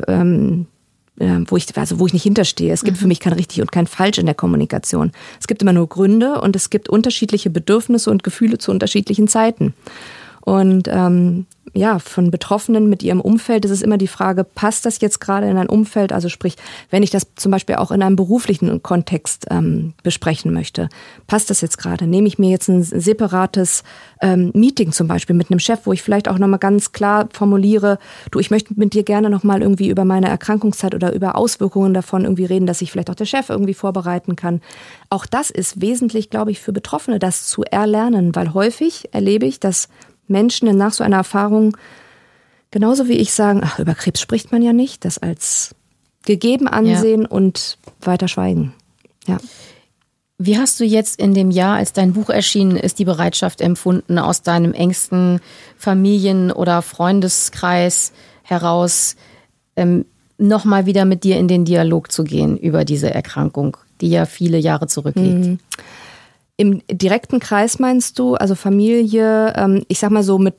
wo ich nicht hinterstehe. Es gibt für mich kein richtig und kein falsch in der Kommunikation. Es gibt immer nur Gründe und es gibt unterschiedliche Bedürfnisse und Gefühle zu unterschiedlichen Zeiten. Und von Betroffenen mit ihrem Umfeld ist es immer die Frage, passt das jetzt gerade in ein Umfeld? Also sprich, wenn ich das zum Beispiel auch in einem beruflichen Kontext besprechen möchte, passt das jetzt gerade? Nehme ich mir jetzt ein separates Meeting zum Beispiel mit einem Chef, wo ich vielleicht auch nochmal ganz klar formuliere, du, ich möchte mit dir gerne nochmal irgendwie über meine Erkrankungszeit oder über Auswirkungen davon irgendwie reden, dass sich vielleicht auch der Chef irgendwie vorbereiten kann. Auch das ist wesentlich, glaube ich, für Betroffene, das zu erlernen, weil häufig erlebe ich, dass Menschen nach so einer Erfahrung genauso wie ich sagen, ach, über Krebs spricht man ja nicht, das als gegeben ansehen und weiter schweigen. Ja. Wie hast du jetzt in dem Jahr, als dein Buch erschienen ist, die Bereitschaft empfunden, aus deinem engsten Familien- oder Freundeskreis heraus nochmal wieder mit dir in den Dialog zu gehen über diese Erkrankung, die ja viele Jahre zurückliegt? Im direkten Kreis meinst du, also Familie, ich sag mal so mit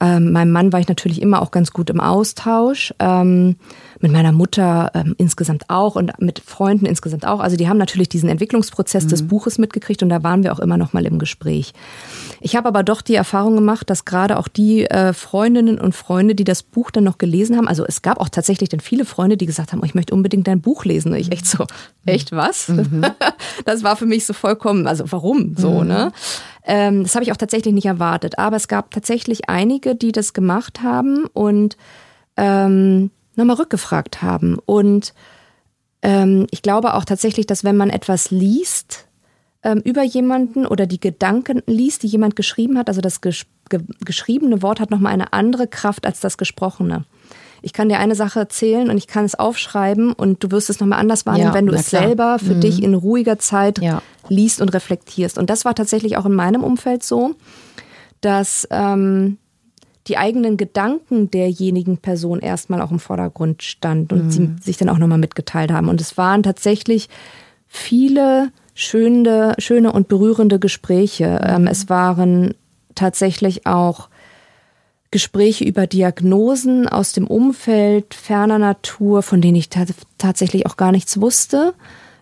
meinem Mann war ich natürlich immer auch ganz gut im Austausch. Mit meiner Mutter insgesamt auch und mit Freunden insgesamt auch. Also die haben natürlich diesen Entwicklungsprozess des Buches mitgekriegt und da waren wir auch immer noch mal im Gespräch. Ich habe aber doch die Erfahrung gemacht, dass gerade auch die Freundinnen und Freunde, die das Buch dann noch gelesen haben, also es gab auch tatsächlich dann viele Freunde, die gesagt haben, oh, ich möchte unbedingt dein Buch lesen. Und ich echt so, echt was? Das war für mich so vollkommen, also warum so, ne? Das habe ich auch tatsächlich nicht erwartet. Aber es gab tatsächlich einige, die das gemacht haben und nochmal rückgefragt haben. Und ich glaube auch tatsächlich, dass wenn man etwas liest über jemanden oder die Gedanken liest, die jemand geschrieben hat, also das geschriebene Wort hat nochmal eine andere Kraft als das gesprochene. Ich kann dir eine Sache erzählen und ich kann es aufschreiben und du wirst es nochmal anders wahrnehmen, wenn du es selber für dich in ruhiger Zeit liest und reflektierst. Und das war tatsächlich auch in meinem Umfeld so, dass die eigenen Gedanken derjenigen Person erstmal auch im Vordergrund stand und sie sich dann auch nochmal mitgeteilt haben. Und es waren tatsächlich viele schöne und berührende Gespräche. Es waren tatsächlich auch Gespräche über Diagnosen aus dem Umfeld, ferner Natur, von denen ich tatsächlich auch gar nichts wusste.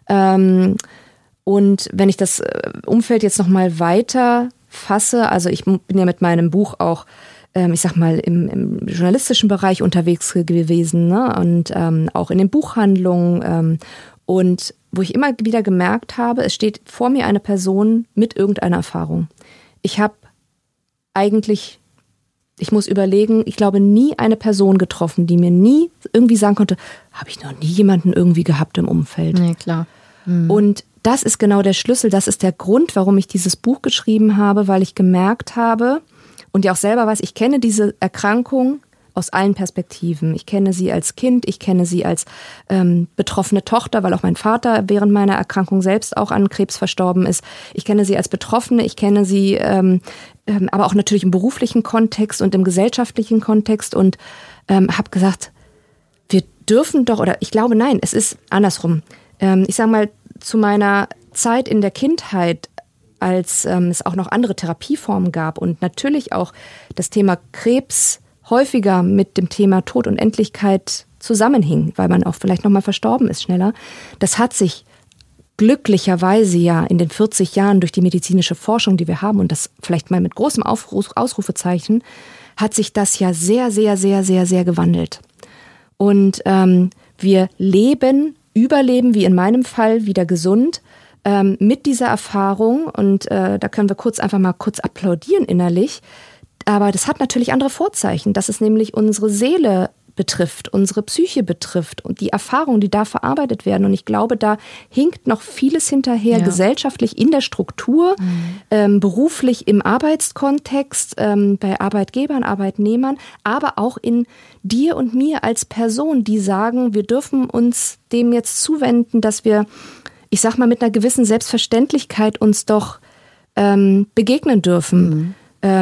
Und wenn ich das Umfeld jetzt nochmal weiter fasse, also ich bin ja mit meinem Buch auch, ich sag mal, im journalistischen Bereich unterwegs gewesen, ne? Und auch in den Buchhandlungen. Und wo ich immer wieder gemerkt habe, es steht vor mir eine Person mit irgendeiner Erfahrung. Ich habe eigentlich, ich muss überlegen, ich glaube, nie eine Person getroffen, die mir nie irgendwie sagen konnte, habe ich noch nie jemanden irgendwie gehabt im Umfeld. Nee, klar. Und das ist genau der Schlüssel, das ist der Grund, warum ich dieses Buch geschrieben habe, weil ich gemerkt habe und ja auch selber weiß, ich kenne diese Erkrankung aus allen Perspektiven. Ich kenne sie als Kind, ich kenne sie als betroffene Tochter, weil auch mein Vater während meiner Erkrankung selbst auch an Krebs verstorben ist. Ich kenne sie als Betroffene, ich kenne sie aber auch natürlich im beruflichen Kontext und im gesellschaftlichen Kontext und habe gesagt, wir dürfen doch, oder ich glaube, nein, es ist andersrum. Ich sage mal, zu meiner Zeit in der Kindheit, als es auch noch andere Therapieformen gab und natürlich auch das Thema Krebs häufiger mit dem Thema Tod und Endlichkeit zusammenhing, weil man auch vielleicht nochmal verstorben ist schneller. Das hat sich glücklicherweise ja in den 40 Jahren durch die medizinische Forschung, die wir haben, und das vielleicht mal mit großem Ausrufezeichen, hat sich das ja sehr, sehr, sehr, sehr, sehr gewandelt. Und wir überleben, wie in meinem Fall, wieder gesund, mit dieser Erfahrung. Und da können wir einfach mal kurz applaudieren innerlich. Aber das hat natürlich andere Vorzeichen, dass es nämlich unsere Seele betrifft, unsere Psyche betrifft und die Erfahrungen, die da verarbeitet werden. Und ich glaube, da hinkt noch vieles hinterher, gesellschaftlich in der Struktur, beruflich im Arbeitskontext, bei Arbeitgebern, Arbeitnehmern, aber auch in dir und mir als Person, die sagen, wir dürfen uns dem jetzt zuwenden, dass wir, ich sag mal, mit einer gewissen Selbstverständlichkeit uns doch begegnen dürfen.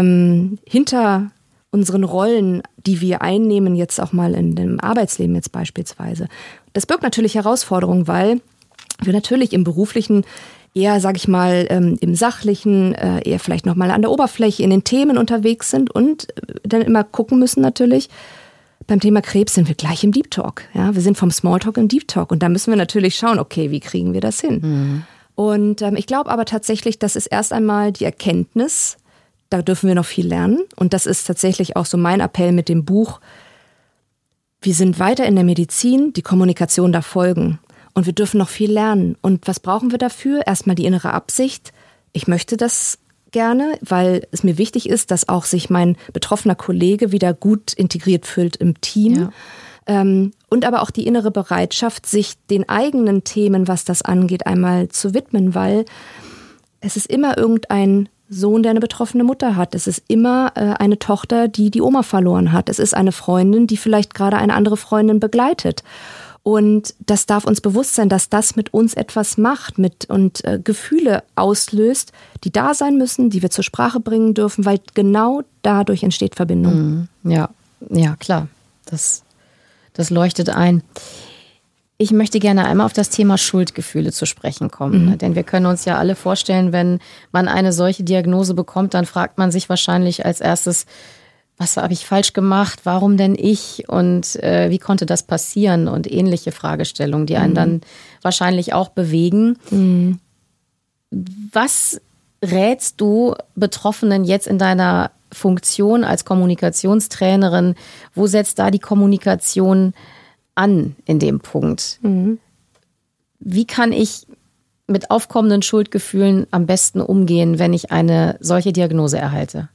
Hinter unseren Rollen, die wir einnehmen, jetzt auch mal in dem Arbeitsleben jetzt beispielsweise. Das birgt natürlich Herausforderungen, weil wir natürlich im Beruflichen eher, sag ich mal, im Sachlichen, eher vielleicht nochmal an der Oberfläche in den Themen unterwegs sind und dann immer gucken müssen natürlich, beim Thema Krebs sind wir gleich im Deep Talk. Ja? Wir sind vom Smalltalk im Deep Talk und da müssen wir natürlich schauen, okay, wie kriegen wir das hin? Und ich glaube aber tatsächlich, das ist erst einmal die Erkenntnis, da dürfen wir noch viel lernen. Und das ist tatsächlich auch so mein Appell mit dem Buch. Wir sind weiter in der Medizin, die Kommunikation darf folgen. Und wir dürfen noch viel lernen. Und was brauchen wir dafür? Erstmal die innere Absicht. Ich möchte das gerne, weil es mir wichtig ist, dass auch sich mein betroffener Kollege wieder gut integriert fühlt im Team. Ja. Und aber auch die innere Bereitschaft, sich den eigenen Themen, was das angeht, einmal zu widmen. Weil es ist immer irgendein Sohn, der eine betroffene Mutter hat. Es ist immer eine Tochter, die die Oma verloren hat. Es ist eine Freundin, die vielleicht gerade eine andere Freundin begleitet. Und das darf uns bewusst sein, dass das mit uns etwas macht und Gefühle auslöst, die da sein müssen, die wir zur Sprache bringen dürfen, weil genau dadurch entsteht Verbindung. Ja, klar. Das leuchtet ein. Ich möchte gerne einmal auf das Thema Schuldgefühle zu sprechen kommen. Denn wir können uns ja alle vorstellen, wenn man eine solche Diagnose bekommt, dann fragt man sich wahrscheinlich als erstes, Was habe ich falsch gemacht? Warum denn ich? Und wie konnte das passieren? Und ähnliche Fragestellungen, die einen dann wahrscheinlich auch bewegen. Mhm. Was rätst du Betroffenen jetzt in deiner Funktion als Kommunikationstrainerin? Wo setzt da die Kommunikation an in dem Punkt? Mhm. Wie kann ich mit aufkommenden Schuldgefühlen am besten umgehen, wenn ich eine solche Diagnose erhalte?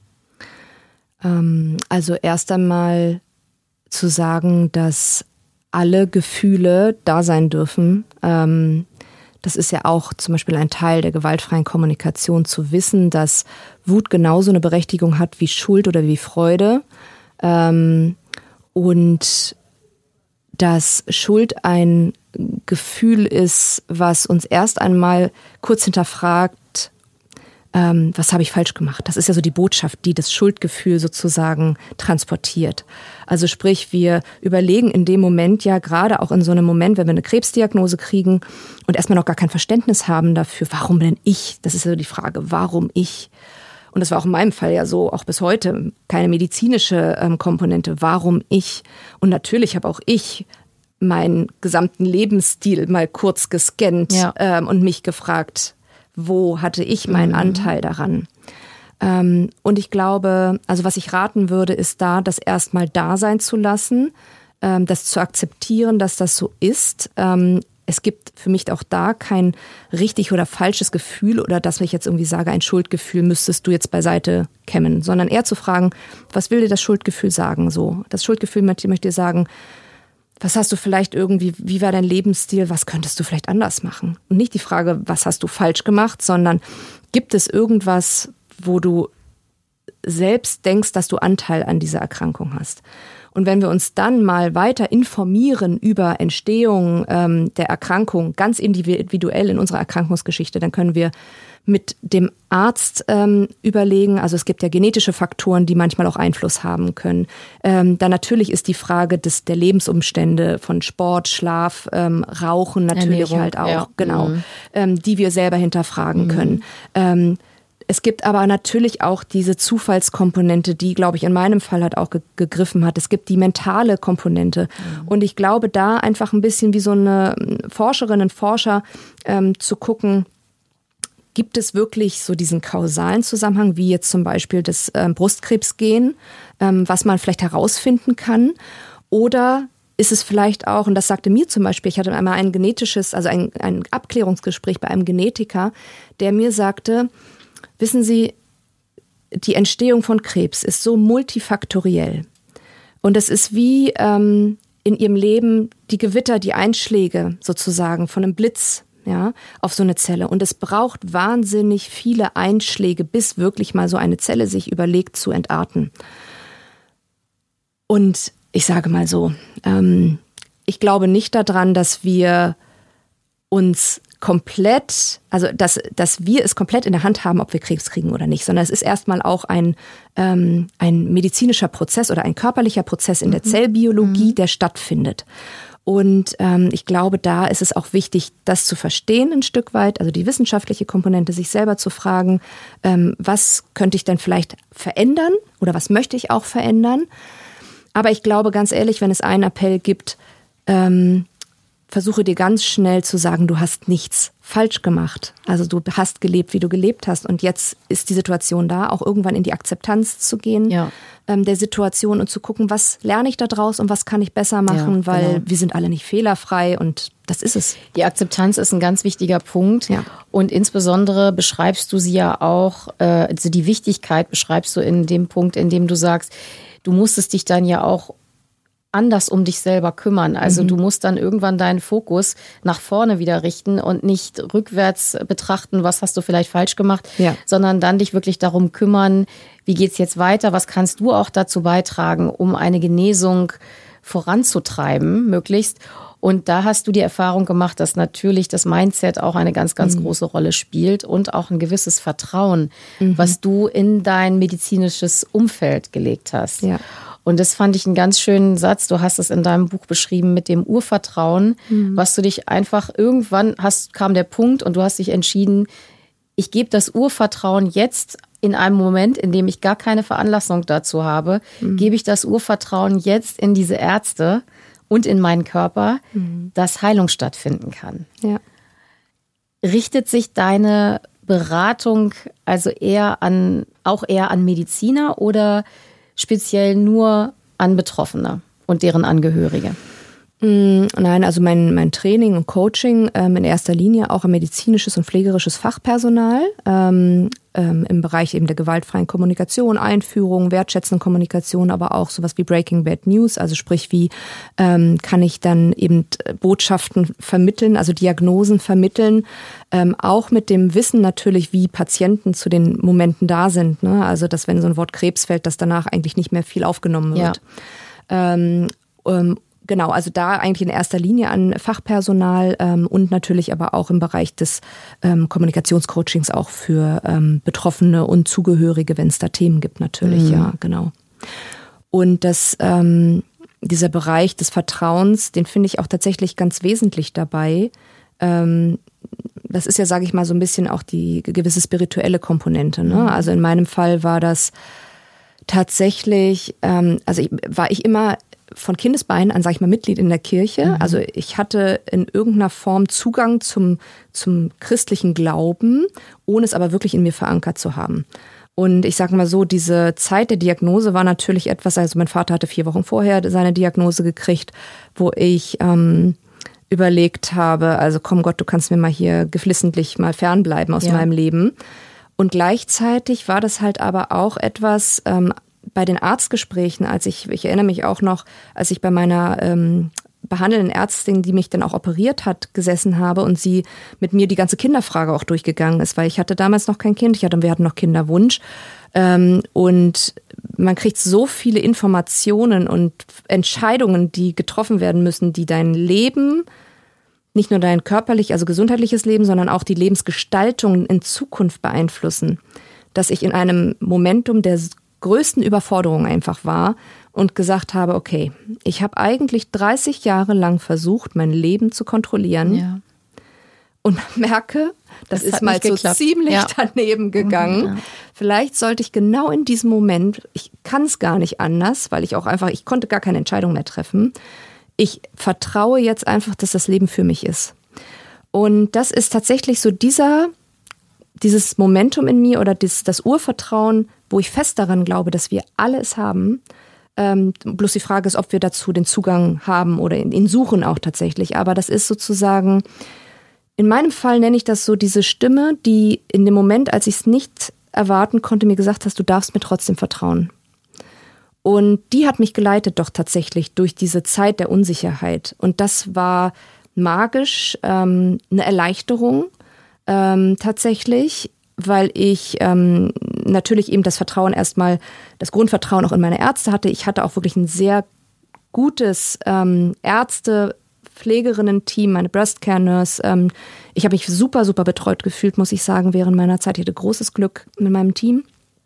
Also erst einmal zu sagen, dass alle Gefühle da sein dürfen. Das ist ja auch zum Beispiel ein Teil der gewaltfreien Kommunikation, zu wissen, dass Wut genauso eine Berechtigung hat wie Schuld oder wie Freude. Und dass Schuld ein Gefühl ist, was uns erst einmal kurz hinterfragt, was habe ich falsch gemacht? Das ist ja so die Botschaft, die das Schuldgefühl sozusagen transportiert. Also sprich, wir überlegen in dem Moment ja gerade auch in so einem Moment, wenn wir eine Krebsdiagnose kriegen und erstmal noch gar kein Verständnis haben dafür, warum denn ich? Das ist ja so die Frage, warum ich? Und das war auch in meinem Fall ja so, auch bis heute, keine medizinische Komponente, warum ich? Und natürlich habe auch ich meinen gesamten Lebensstil mal kurz gescannt und mich gefragt, wo hatte ich meinen Anteil daran? Und ich glaube, also was ich raten würde, ist da, das erstmal da sein zu lassen, das zu akzeptieren, dass das so ist. Es gibt für mich auch da kein richtig oder falsches Gefühl oder dass ich jetzt irgendwie sage, ein Schuldgefühl müsstest du jetzt beiseite kämmen, sondern eher zu fragen, was will dir das Schuldgefühl sagen? So, das Schuldgefühl möchte dir sagen, was hast du vielleicht irgendwie, wie war dein Lebensstil, was könntest du vielleicht anders machen? Und nicht die Frage, was hast du falsch gemacht, sondern gibt es irgendwas, wo du selbst denkst, dass du Anteil an dieser Erkrankung hast? Und wenn wir uns dann mal weiter informieren über Entstehung der Erkrankung, ganz individuell in unserer Erkrankungsgeschichte, dann können wir mit dem Arzt überlegen, also es gibt ja genetische Faktoren, die manchmal auch Einfluss haben können. Dann natürlich ist die Frage der Lebensumstände von Sport, Schlaf, Rauchen natürlich Ernährung, halt auch, genau, die wir selber hinterfragen können. Es gibt aber natürlich auch diese Zufallskomponente, die, glaube ich, in meinem Fall halt auch gegriffen hat. Es gibt die mentale Komponente. Und ich glaube, da einfach ein bisschen wie so eine Forscherin und Forscher zu gucken, gibt es wirklich so diesen kausalen Zusammenhang, wie jetzt zum Beispiel das Brustkrebsgen, was man vielleicht herausfinden kann? Oder ist es vielleicht auch, und das sagte mir zum Beispiel, ich hatte einmal ein genetisches, also ein Abklärungsgespräch bei einem Genetiker, der mir sagte, wissen Sie, die Entstehung von Krebs ist so multifaktoriell. Und es ist wie in Ihrem Leben die Gewitter, die Einschläge sozusagen von einem Blitz, ja, auf so eine Zelle. Und es braucht wahnsinnig viele Einschläge, bis wirklich mal so eine Zelle sich überlegt zu entarten. Und ich sage mal so, ich glaube nicht daran, dass wir uns komplett, also dass wir es komplett in der Hand haben, ob wir Krebs kriegen oder nicht, sondern es ist erstmal auch ein medizinischer Prozess oder ein körperlicher Prozess in der Zellbiologie, der stattfindet. Und ich glaube, da ist es auch wichtig, das zu verstehen ein Stück weit, also die wissenschaftliche Komponente, sich selber zu fragen, was könnte ich denn vielleicht verändern oder was möchte ich auch verändern. Aber ich glaube, ganz ehrlich, wenn es einen Appell gibt, versuche dir ganz schnell zu sagen, du hast nichts falsch gemacht. Also du hast gelebt, wie du gelebt hast. Und jetzt ist die Situation da, auch irgendwann in die Akzeptanz zu gehen der Situation und zu gucken, was lerne ich da draus und was kann ich besser machen, weil wir sind alle nicht fehlerfrei und das ist es. Die Akzeptanz ist ein ganz wichtiger Punkt. Ja. Und insbesondere beschreibst du sie ja auch, also die Wichtigkeit beschreibst du in dem Punkt, in dem du sagst, du musstest dich dann ja auch anders um dich selber kümmern. Also du musst dann irgendwann deinen Fokus nach vorne wieder richten und nicht rückwärts betrachten, was hast du vielleicht falsch gemacht, sondern dann dich wirklich darum kümmern, wie geht's jetzt weiter, was kannst du auch dazu beitragen, um eine Genesung voranzutreiben, möglichst. Und da hast du die Erfahrung gemacht, dass natürlich das Mindset auch eine ganz, ganz große Rolle spielt und auch ein gewisses Vertrauen, was du in dein medizinisches Umfeld gelegt hast. Ja. Und das fand ich einen ganz schönen Satz. Du hast es in deinem Buch beschrieben mit dem Urvertrauen, was du dich einfach irgendwann kam der Punkt und du hast dich entschieden, ich gebe das Urvertrauen jetzt in einem Moment, in dem ich gar keine Veranlassung dazu habe, gebe ich das Urvertrauen jetzt in diese Ärzte und in meinen Körper, dass Heilung stattfinden kann. Ja. Richtet sich deine Beratung also auch eher an Mediziner oder speziell nur an Betroffene und deren Angehörige? Nein, also mein Training und Coaching in erster Linie auch an medizinisches und pflegerisches Fachpersonal im Bereich eben der gewaltfreien Kommunikation, Einführung, wertschätzende Kommunikation, aber auch sowas wie Breaking Bad News, also sprich wie kann ich dann eben Botschaften vermitteln, also Diagnosen vermitteln, auch mit dem Wissen natürlich, wie Patienten zu den Momenten da sind, ne? Also dass wenn so ein Wort Krebs fällt, dass danach eigentlich nicht mehr viel aufgenommen wird. Ja. Genau, also da eigentlich in erster Linie an Fachpersonal und natürlich aber auch im Bereich des Kommunikationscoachings auch für Betroffene und Zugehörige, wenn es da Themen gibt natürlich, ja, genau. Und dieser Bereich des Vertrauens, den finde ich auch tatsächlich ganz wesentlich dabei. Das ist ja, sage ich mal, so ein bisschen auch die gewisse spirituelle Komponente, ne? Also in meinem Fall war das tatsächlich, war ich immer von Kindesbeinen an, sage ich mal, Mitglied in der Kirche. Also ich hatte in irgendeiner Form Zugang zum christlichen Glauben, ohne es aber wirklich in mir verankert zu haben. Und ich sage mal so, diese Zeit der Diagnose war natürlich etwas, also mein Vater hatte 4 Wochen vorher seine Diagnose gekriegt, wo ich überlegt habe, also komm Gott, du kannst mir mal hier geflissentlich mal fernbleiben aus meinem Leben. Und gleichzeitig war das halt aber auch etwas, bei den Arztgesprächen, ich erinnere mich auch noch, als ich bei meiner behandelnden Ärztin, die mich dann auch operiert hat, gesessen habe und sie mit mir die ganze Kinderfrage auch durchgegangen ist, weil ich hatte damals noch kein Kind, wir hatten noch Kinderwunsch. Und man kriegt so viele Informationen und Entscheidungen, die getroffen werden müssen, die dein Leben, nicht nur dein körperlich, also gesundheitliches Leben, sondern auch die Lebensgestaltung in Zukunft beeinflussen, dass ich in einem Momentum der größten Überforderung einfach war und gesagt habe, okay, ich habe eigentlich 30 Jahre lang versucht, mein Leben zu kontrollieren und merke, das ist mal so ziemlich daneben gegangen. Ja. Vielleicht sollte ich genau in diesem Moment, ich kann es gar nicht anders, weil ich konnte gar keine Entscheidung mehr treffen. Ich vertraue jetzt einfach, dass das Leben für mich ist. Und das ist tatsächlich so dieses Momentum in mir oder das Urvertrauen, wo ich fest daran glaube, dass wir alle es haben. Bloß die Frage ist, ob wir dazu den Zugang haben oder ihn suchen auch tatsächlich. Aber das ist sozusagen, in meinem Fall nenne ich das so diese Stimme, die in dem Moment, als ich es nicht erwarten konnte, mir gesagt hat, du darfst mir trotzdem vertrauen. Und die hat mich geleitet doch tatsächlich durch diese Zeit der Unsicherheit. Und das war magisch, eine Erleichterung tatsächlich, weil ich natürlich eben das Vertrauen erstmal, das Grundvertrauen auch in meine Ärzte hatte. Ich hatte auch wirklich ein sehr gutes Pflegerinnen-Team, meine Breast Care Nurse. Ich habe mich super, super betreut gefühlt, muss ich sagen, während meiner Zeit. Ich hatte großes Glück mit meinem Team.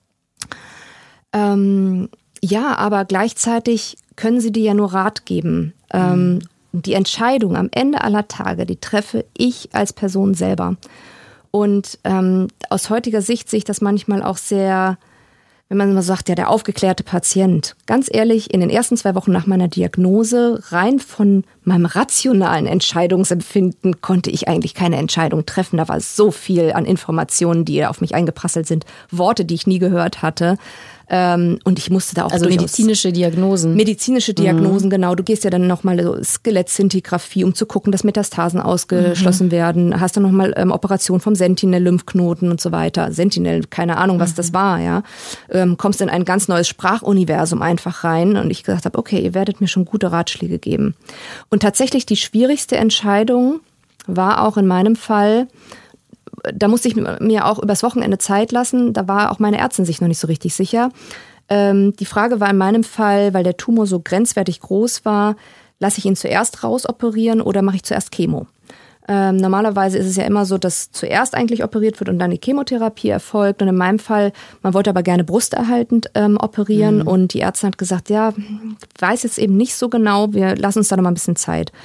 Ja, aber gleichzeitig können sie dir ja nur Rat geben. Die Entscheidung am Ende aller Tage, die treffe ich als Person selber. Und aus heutiger Sicht sehe ich das manchmal auch sehr, wenn man immer sagt, ja, der aufgeklärte Patient. Ganz ehrlich, in den ersten 2 Wochen nach meiner Diagnose, rein von meinem rationalen Entscheidungsempfinden, konnte ich eigentlich keine Entscheidung treffen. Da war so viel an Informationen, die auf mich eingeprasselt sind, Worte, die ich nie gehört hatte. Und ich musste da auch medizinische Diagnosen. Medizinische Diagnosen, genau. Du gehst ja dann nochmal so Skelettszintigraphie, um zu gucken, dass Metastasen ausgeschlossen werden. Hast dann nochmal Operation vom Sentinel-Lymphknoten und so weiter. Sentinel, keine Ahnung, was das war, ja. Kommst in ein ganz neues Sprachuniversum einfach rein. Und ich gesagt habe, okay, ihr werdet mir schon gute Ratschläge geben. Und tatsächlich die schwierigste Entscheidung war auch in meinem Fall, da musste ich mir auch übers Wochenende Zeit lassen. Da war auch meine Ärztin sich noch nicht so richtig sicher. Die Frage war in meinem Fall, weil der Tumor so grenzwertig groß war, lasse ich ihn zuerst rausoperieren oder mache ich zuerst Chemo? Normalerweise ist es ja immer so, dass zuerst eigentlich operiert wird und dann die Chemotherapie erfolgt. Und in meinem Fall, man wollte aber gerne brusterhaltend operieren. Und die Ärztin hat gesagt, ja, weiß jetzt eben nicht so genau, wir lassen uns da noch mal ein bisschen Zeit.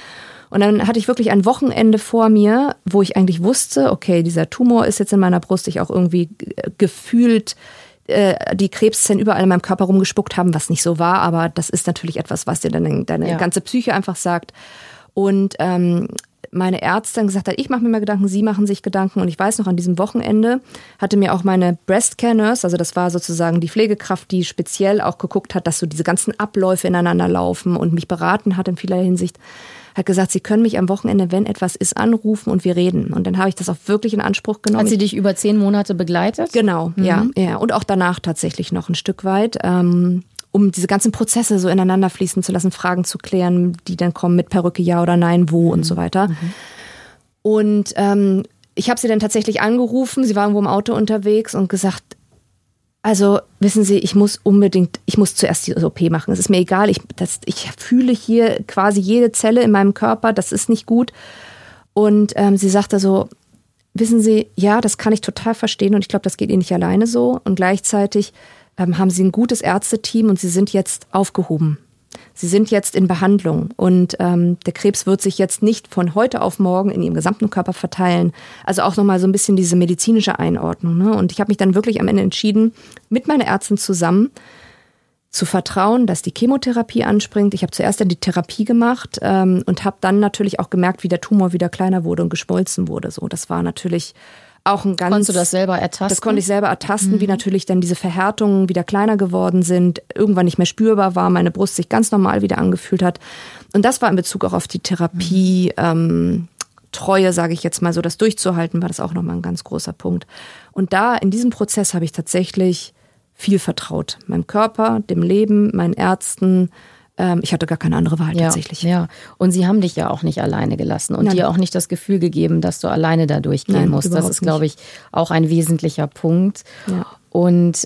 Und dann hatte ich wirklich ein Wochenende vor mir, wo ich eigentlich wusste, okay, dieser Tumor ist jetzt in meiner Brust, ich auch irgendwie gefühlt die Krebszellen überall in meinem Körper rumgespuckt haben, was nicht so war, aber das ist natürlich etwas, was dir dann deine ganze Psyche einfach sagt. Und meine Ärztin gesagt hat, ich mache mir mal Gedanken, Sie machen sich Gedanken. Und ich weiß noch, an diesem Wochenende hatte mir auch meine Breast Care Nurse, also das war sozusagen die Pflegekraft, die speziell auch geguckt hat, dass so diese ganzen Abläufe ineinander laufen und mich beraten hat in vielerlei Hinsicht, hat gesagt, Sie können mich am Wochenende, wenn etwas ist, anrufen und wir reden. Und dann habe ich das auch wirklich in Anspruch genommen. Hat sie dich über 10 Monate begleitet? Genau, ja. Und auch danach tatsächlich noch ein Stück weit. Um diese ganzen Prozesse so ineinander fließen zu lassen, Fragen zu klären, die dann kommen mit Perücke, ja oder nein, wo und so weiter. Und ich habe sie dann tatsächlich angerufen, sie war irgendwo im Auto unterwegs und gesagt, also wissen Sie, ich muss zuerst die OP machen. Es ist mir egal, ich fühle hier quasi jede Zelle in meinem Körper, das ist nicht gut. Und sie sagte so, wissen Sie, ja, das kann ich total verstehen und ich glaube, das geht Ihnen nicht alleine so. Und gleichzeitig haben Sie ein gutes Ärzteteam und Sie sind jetzt aufgehoben. Sie sind jetzt in Behandlung und der Krebs wird sich jetzt nicht von heute auf morgen in Ihrem gesamten Körper verteilen. Also auch nochmal so ein bisschen diese medizinische Einordnung. Ne? Und ich habe mich dann wirklich am Ende entschieden, mit meiner Ärztin zusammen zu vertrauen, dass die Chemotherapie anspringt. Ich habe zuerst dann die Therapie gemacht und habe dann natürlich auch gemerkt, wie der Tumor wieder kleiner wurde und geschmolzen wurde. So, das war natürlich auch ein ganz... Konntest du das selber ertasten? Das konnte ich selber ertasten, wie natürlich dann diese Verhärtungen wieder kleiner geworden sind, irgendwann nicht mehr spürbar war, meine Brust sich ganz normal wieder angefühlt hat. Und das war in Bezug auch auf die Therapie, Treue, sage ich jetzt mal so, das durchzuhalten, war das auch nochmal ein ganz großer Punkt. Und da, in diesem Prozess habe ich tatsächlich viel vertraut. Meinem Körper, dem Leben, meinen Ärzten. Ich hatte gar keine andere Wahl tatsächlich. Ja, und sie haben dich ja auch nicht alleine gelassen und dir auch nicht das Gefühl gegeben, dass du alleine da durchgehen musst. Das ist, glaube ich, auch ein wesentlicher Punkt. Ja. Und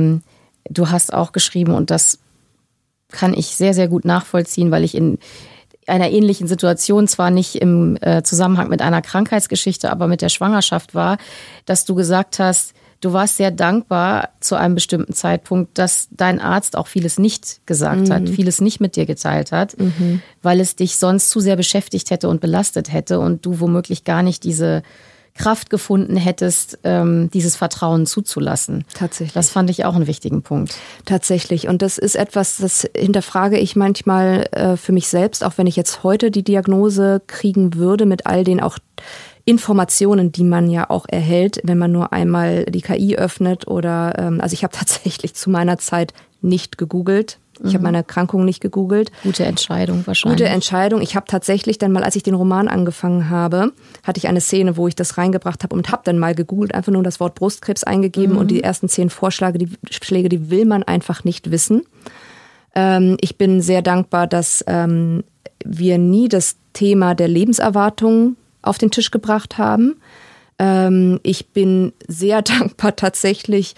du hast auch geschrieben, und das kann ich sehr, sehr gut nachvollziehen, weil ich in einer ähnlichen Situation, zwar nicht im Zusammenhang mit einer Krankheitsgeschichte, aber mit der Schwangerschaft war, dass du gesagt hast, du warst sehr dankbar zu einem bestimmten Zeitpunkt, dass dein Arzt auch vieles nicht gesagt hat, vieles nicht mit dir geteilt hat, weil es dich sonst zu sehr beschäftigt hätte und belastet hätte und du womöglich gar nicht diese Kraft gefunden hättest, dieses Vertrauen zuzulassen. Tatsächlich. Das fand ich auch einen wichtigen Punkt. Tatsächlich. Und das ist etwas, das hinterfrage ich manchmal für mich selbst, auch wenn ich jetzt heute die Diagnose kriegen würde mit all den auch Informationen, die man ja auch erhält, wenn man nur einmal die KI öffnet oder, also ich habe tatsächlich zu meiner Zeit nicht gegoogelt. Ich habe meine Erkrankung nicht gegoogelt. Gute Entscheidung wahrscheinlich. Gute Entscheidung. Ich habe tatsächlich dann mal, als ich den Roman angefangen habe, hatte ich eine Szene, wo ich das reingebracht habe und habe dann mal gegoogelt, einfach nur das Wort Brustkrebs eingegeben und die ersten 10 Vorschläge, die will man einfach nicht wissen. Ich bin sehr dankbar, dass wir nie das Thema der Lebenserwartung auf den Tisch gebracht haben. Ich bin sehr dankbar tatsächlich,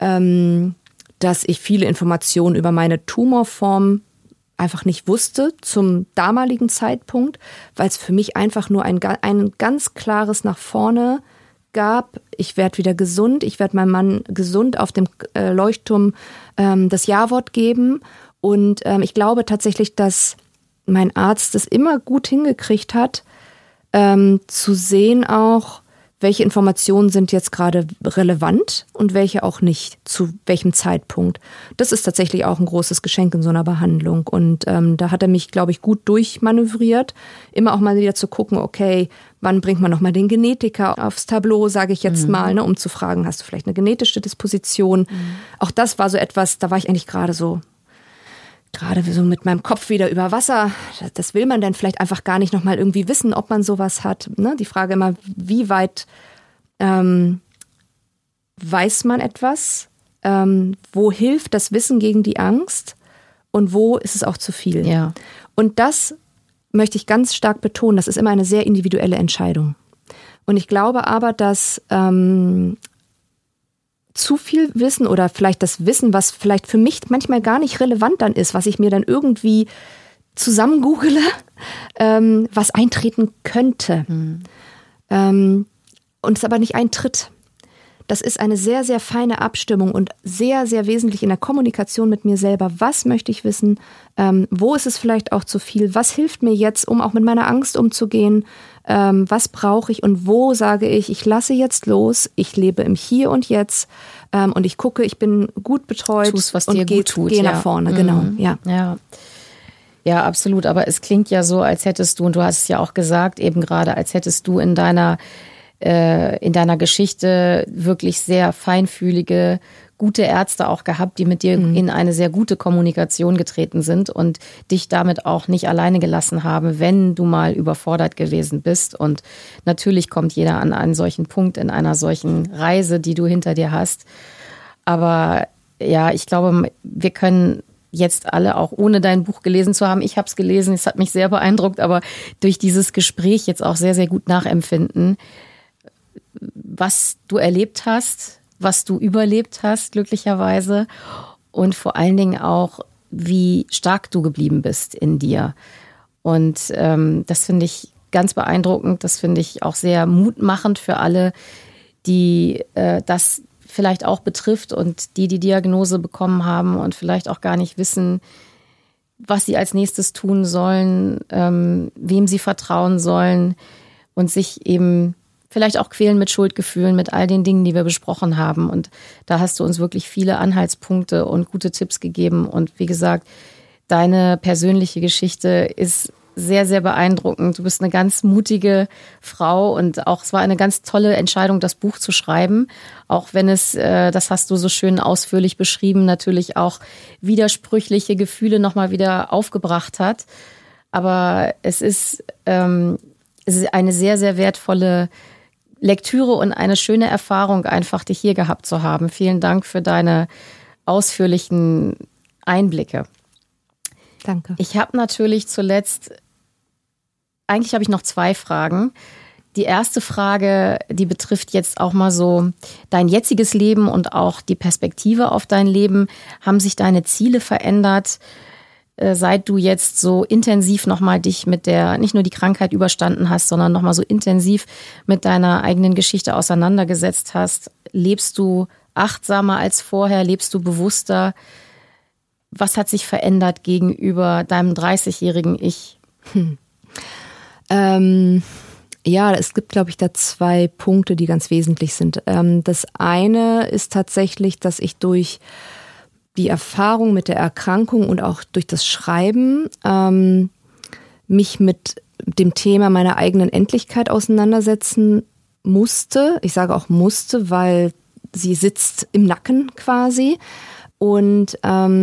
dass ich viele Informationen über meine Tumorform einfach nicht wusste zum damaligen Zeitpunkt, weil es für mich einfach nur ein ganz klares nach vorne gab. Ich werde wieder gesund, ich werde meinem Mann gesund auf dem Leuchtturm das Ja-Wort geben. Und ich glaube tatsächlich, dass mein Arzt es immer gut hingekriegt hat, zu sehen auch, welche Informationen sind jetzt gerade relevant und welche auch nicht, zu welchem Zeitpunkt. Das ist tatsächlich auch ein großes Geschenk in so einer Behandlung. Und da hat er mich, glaube ich, gut durchmanövriert. Immer auch mal wieder zu gucken, okay, wann bringt man nochmal den Genetiker aufs Tableau, sage ich jetzt mal, ne, um zu fragen, hast du vielleicht eine genetische Disposition? Auch das war so etwas, da war ich eigentlich gerade so mit meinem Kopf wieder über Wasser. Das will man dann vielleicht einfach gar nicht nochmal irgendwie wissen, ob man sowas hat. Ne? Die Frage immer, wie weit weiß man etwas? Wo hilft das Wissen gegen die Angst? Und wo ist es auch zu viel? Ja. Und das möchte ich ganz stark betonen. Das ist immer eine sehr individuelle Entscheidung. Und ich glaube aber, dass zu viel Wissen oder vielleicht das Wissen, was vielleicht für mich manchmal gar nicht relevant dann ist, was ich mir dann irgendwie zusammengoogle, was eintreten könnte. Und es aber nicht eintritt. das ist eine sehr, sehr feine Abstimmung und sehr, sehr wesentlich in der Kommunikation mit mir selber. Was möchte ich wissen? Wo ist es vielleicht auch zu viel? Was hilft mir jetzt, um auch mit meiner Angst umzugehen? Was brauche ich und wo sage ich lasse jetzt los, ich lebe im Hier und Jetzt und ich gucke, ich bin gut betreut. Tust, was dir gut tut. Gehe nach vorne, genau. Ja, absolut. Aber es klingt ja so, als hättest du, und du hast es ja auch gesagt, eben gerade, als hättest du in deiner Geschichte wirklich sehr feinfühlige, gute Ärzte auch gehabt, die mit dir in eine sehr gute Kommunikation getreten sind und dich damit auch nicht alleine gelassen haben, wenn du mal überfordert gewesen bist. Und natürlich kommt jeder an einen solchen Punkt in einer solchen Reise, die du hinter dir hast. Aber ja, ich glaube, wir können jetzt alle, auch ohne dein Buch gelesen zu haben, ich habe es gelesen, es hat mich sehr beeindruckt, aber durch dieses Gespräch jetzt auch sehr, sehr gut nachempfinden, was du erlebt hast, was du überlebt hast, glücklicherweise, und vor allen Dingen auch, wie stark du geblieben bist in dir. Und das finde ich ganz beeindruckend, das finde ich auch sehr mutmachend für alle, die das vielleicht auch betrifft und die Diagnose bekommen haben und vielleicht auch gar nicht wissen, was sie als nächstes tun sollen, wem sie vertrauen sollen und sich eben vielleicht auch quälen mit Schuldgefühlen, mit all den Dingen, die wir besprochen haben. Und da hast du uns wirklich viele Anhaltspunkte und gute Tipps gegeben. Und wie gesagt, deine persönliche Geschichte ist sehr, sehr beeindruckend. Du bist eine ganz mutige Frau und auch es war eine ganz tolle Entscheidung, das Buch zu schreiben. Auch wenn es, das hast du so schön ausführlich beschrieben, natürlich auch widersprüchliche Gefühle nochmal wieder aufgebracht hat. Aber es ist eine sehr, sehr wertvolle Lektüre und eine schöne Erfahrung, einfach dich hier gehabt zu haben. Vielen Dank für deine ausführlichen Einblicke. Danke. Ich habe natürlich zuletzt, eigentlich habe ich noch 2 Fragen. Die erste Frage, die betrifft jetzt auch mal so dein jetziges Leben und auch die Perspektive auf dein Leben. Haben sich deine Ziele verändert, seit du jetzt so intensiv nochmal dich mit der, nicht nur die Krankheit überstanden hast, sondern nochmal so intensiv mit deiner eigenen Geschichte auseinandergesetzt hast? Lebst du achtsamer als vorher? Lebst du bewusster? Was hat sich verändert gegenüber deinem 30-jährigen Ich? Ja, es gibt, glaube ich, da 2 Punkte, die ganz wesentlich sind. Das eine ist tatsächlich, dass ich durch die Erfahrung mit der Erkrankung und auch durch das Schreiben mich mit dem Thema meiner eigenen Endlichkeit auseinandersetzen musste. Ich sage auch musste, weil sie sitzt im Nacken quasi. Und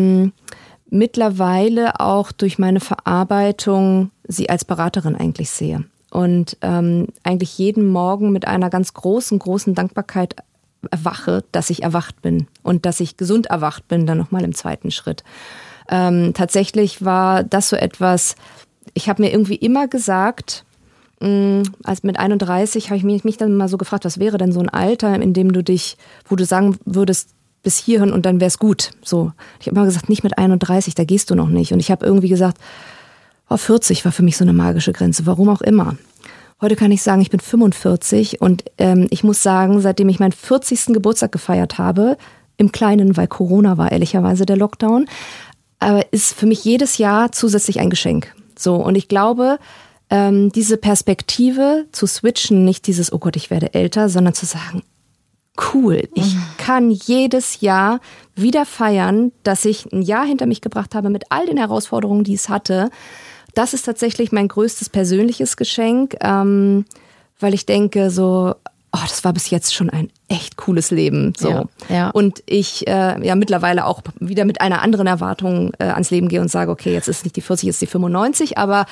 mittlerweile auch durch meine Verarbeitung sie als Beraterin eigentlich sehe. Und eigentlich jeden Morgen mit einer ganz großen Dankbarkeit erwache, dass ich erwacht bin und dass ich gesund erwacht bin, dann nochmal im zweiten Schritt. Tatsächlich war das so etwas, ich habe mir irgendwie immer gesagt, als mit 31 habe ich mich dann mal so gefragt, was wäre denn so ein Alter, in dem du dich, wo du sagen würdest, bis hierhin und dann wär's gut. So, ich habe immer gesagt, nicht mit 31, da gehst du noch nicht. Und ich habe irgendwie gesagt, 40 war für mich so eine magische Grenze, warum auch immer. Heute kann ich sagen, ich bin 45 und ich muss sagen, seitdem ich meinen 40. Geburtstag gefeiert habe, im Kleinen, weil Corona war ehrlicherweise der Lockdown, aber ist für mich jedes Jahr zusätzlich ein Geschenk. So, und ich glaube, diese Perspektive zu switchen, nicht dieses, oh Gott, ich werde älter, sondern zu sagen, cool, ich kann jedes Jahr wieder feiern, dass ich ein Jahr hinter mich gebracht habe mit all den Herausforderungen, die es hatte. Das ist tatsächlich mein größtes persönliches Geschenk, weil ich denke so, das war bis jetzt schon ein echt cooles Leben. So. Ja, ja. Und ich mittlerweile auch wieder mit einer anderen Erwartung ans Leben gehe und sage, okay, jetzt ist nicht die 40, jetzt die 95, aber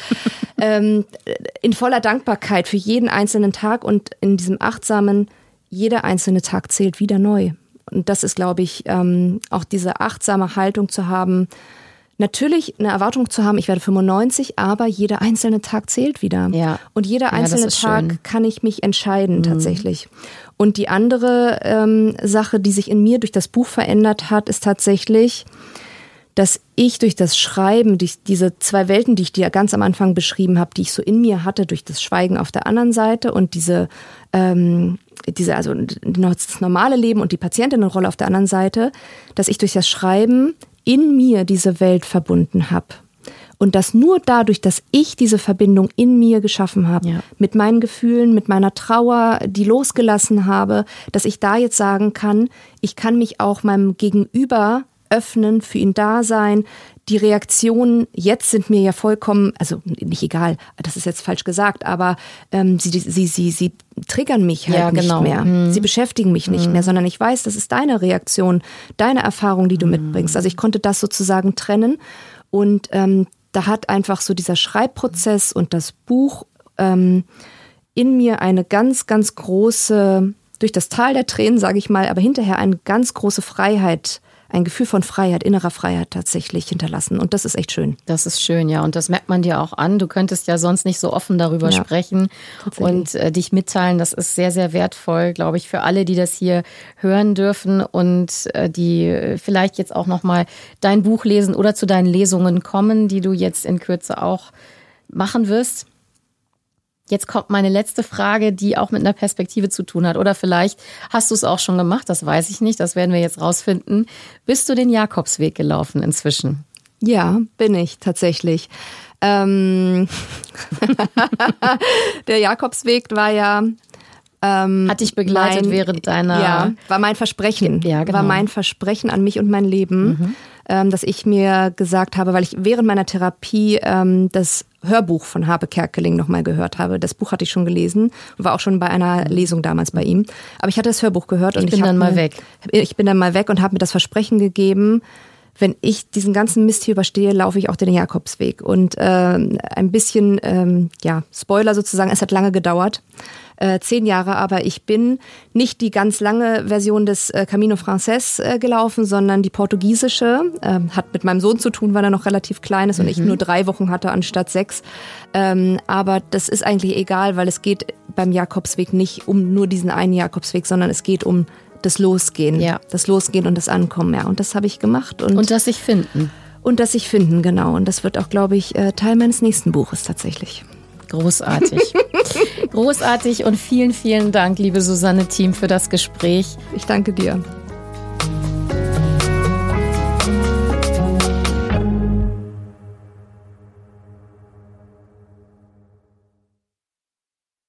in voller Dankbarkeit für jeden einzelnen Tag und in diesem achtsamen, jeder einzelne Tag zählt wieder neu. Und das ist, glaube ich, auch diese achtsame Haltung zu haben, natürlich eine Erwartung zu haben, ich werde 95, aber jeder einzelne Tag zählt wieder. Ja. Und jeder einzelne Tag schön. Kann ich mich entscheiden tatsächlich. Und die andere Sache, die sich in mir durch das Buch verändert hat, ist tatsächlich, dass ich durch das Schreiben, durch diese 2 Welten, die ich dir ganz am Anfang beschrieben habe, die ich so in mir hatte, durch das Schweigen auf der anderen Seite und diese das normale Leben und die Patientinnenrolle auf der anderen Seite, dass ich durch das Schreiben in mir diese Welt verbunden habe. Und dass nur dadurch, dass ich diese Verbindung in mir geschaffen habe, mit meinen Gefühlen, mit meiner Trauer, die losgelassen habe, dass ich da jetzt sagen kann, ich kann mich auch meinem Gegenüber öffnen, für ihn da sein. Die Reaktionen jetzt sind mir ja vollkommen, also nicht egal, das ist jetzt falsch gesagt, aber sie triggern mich halt nicht mehr. Sie beschäftigen mich nicht mehr, sondern ich weiß, das ist deine Reaktion, deine Erfahrung, die du mitbringst. Also ich konnte das sozusagen trennen und da hat einfach so dieser Schreibprozess und das Buch in mir eine ganz, ganz große, durch das Tal der Tränen, sage ich mal, aber hinterher eine ganz große Freiheit, ein Gefühl von Freiheit, innerer Freiheit tatsächlich hinterlassen. Und das ist echt schön. Das ist schön, ja. Und das merkt man dir auch an. Du könntest ja sonst nicht so offen darüber sprechen und dich mitteilen. Das ist sehr, sehr wertvoll, glaube ich, für alle, die das hier hören dürfen und die vielleicht jetzt auch nochmal dein Buch lesen oder zu deinen Lesungen kommen, die du jetzt in Kürze auch machen wirst. Jetzt kommt meine letzte Frage, die auch mit einer Perspektive zu tun hat. Oder vielleicht hast du es auch schon gemacht, das weiß ich nicht, das werden wir jetzt rausfinden. Bist du den Jakobsweg gelaufen inzwischen? Ja, bin ich tatsächlich. Der Jakobsweg war ja... hat dich begleitet während deiner... Ja, war mein Versprechen. Ja, genau. War mein Versprechen an mich und mein Leben, dass ich mir gesagt habe, weil ich während meiner Therapie das Hörbuch von Harpe Kerkeling nochmal gehört habe. Das Buch hatte ich schon gelesen und war auch schon bei einer Lesung damals bei ihm. Aber ich hatte das Hörbuch gehört und ich bin dann mal weg und habe mir das Versprechen gegeben, wenn ich diesen ganzen Mist hier überstehe, laufe ich auch den Jakobsweg. Und ein bisschen, Spoiler sozusagen, es hat lange gedauert. 10 Jahre, aber ich bin nicht die ganz lange Version des Camino Frances gelaufen, sondern die portugiesische. Hat mit meinem Sohn zu tun, weil er noch relativ klein ist und ich nur 3 Wochen hatte anstatt 6. Aber das ist eigentlich egal, weil es geht beim Jakobsweg nicht um nur diesen einen Jakobsweg, sondern es geht um das Losgehen. Ja. Das Losgehen und das Ankommen. Ja. Und das habe ich gemacht. Und das sich finden. Und das sich finden, genau. Und das wird auch, glaube ich, Teil meines nächsten Buches tatsächlich. Großartig. Großartig und vielen, vielen Dank, liebe Susanne Thiem, für das Gespräch. Ich danke dir.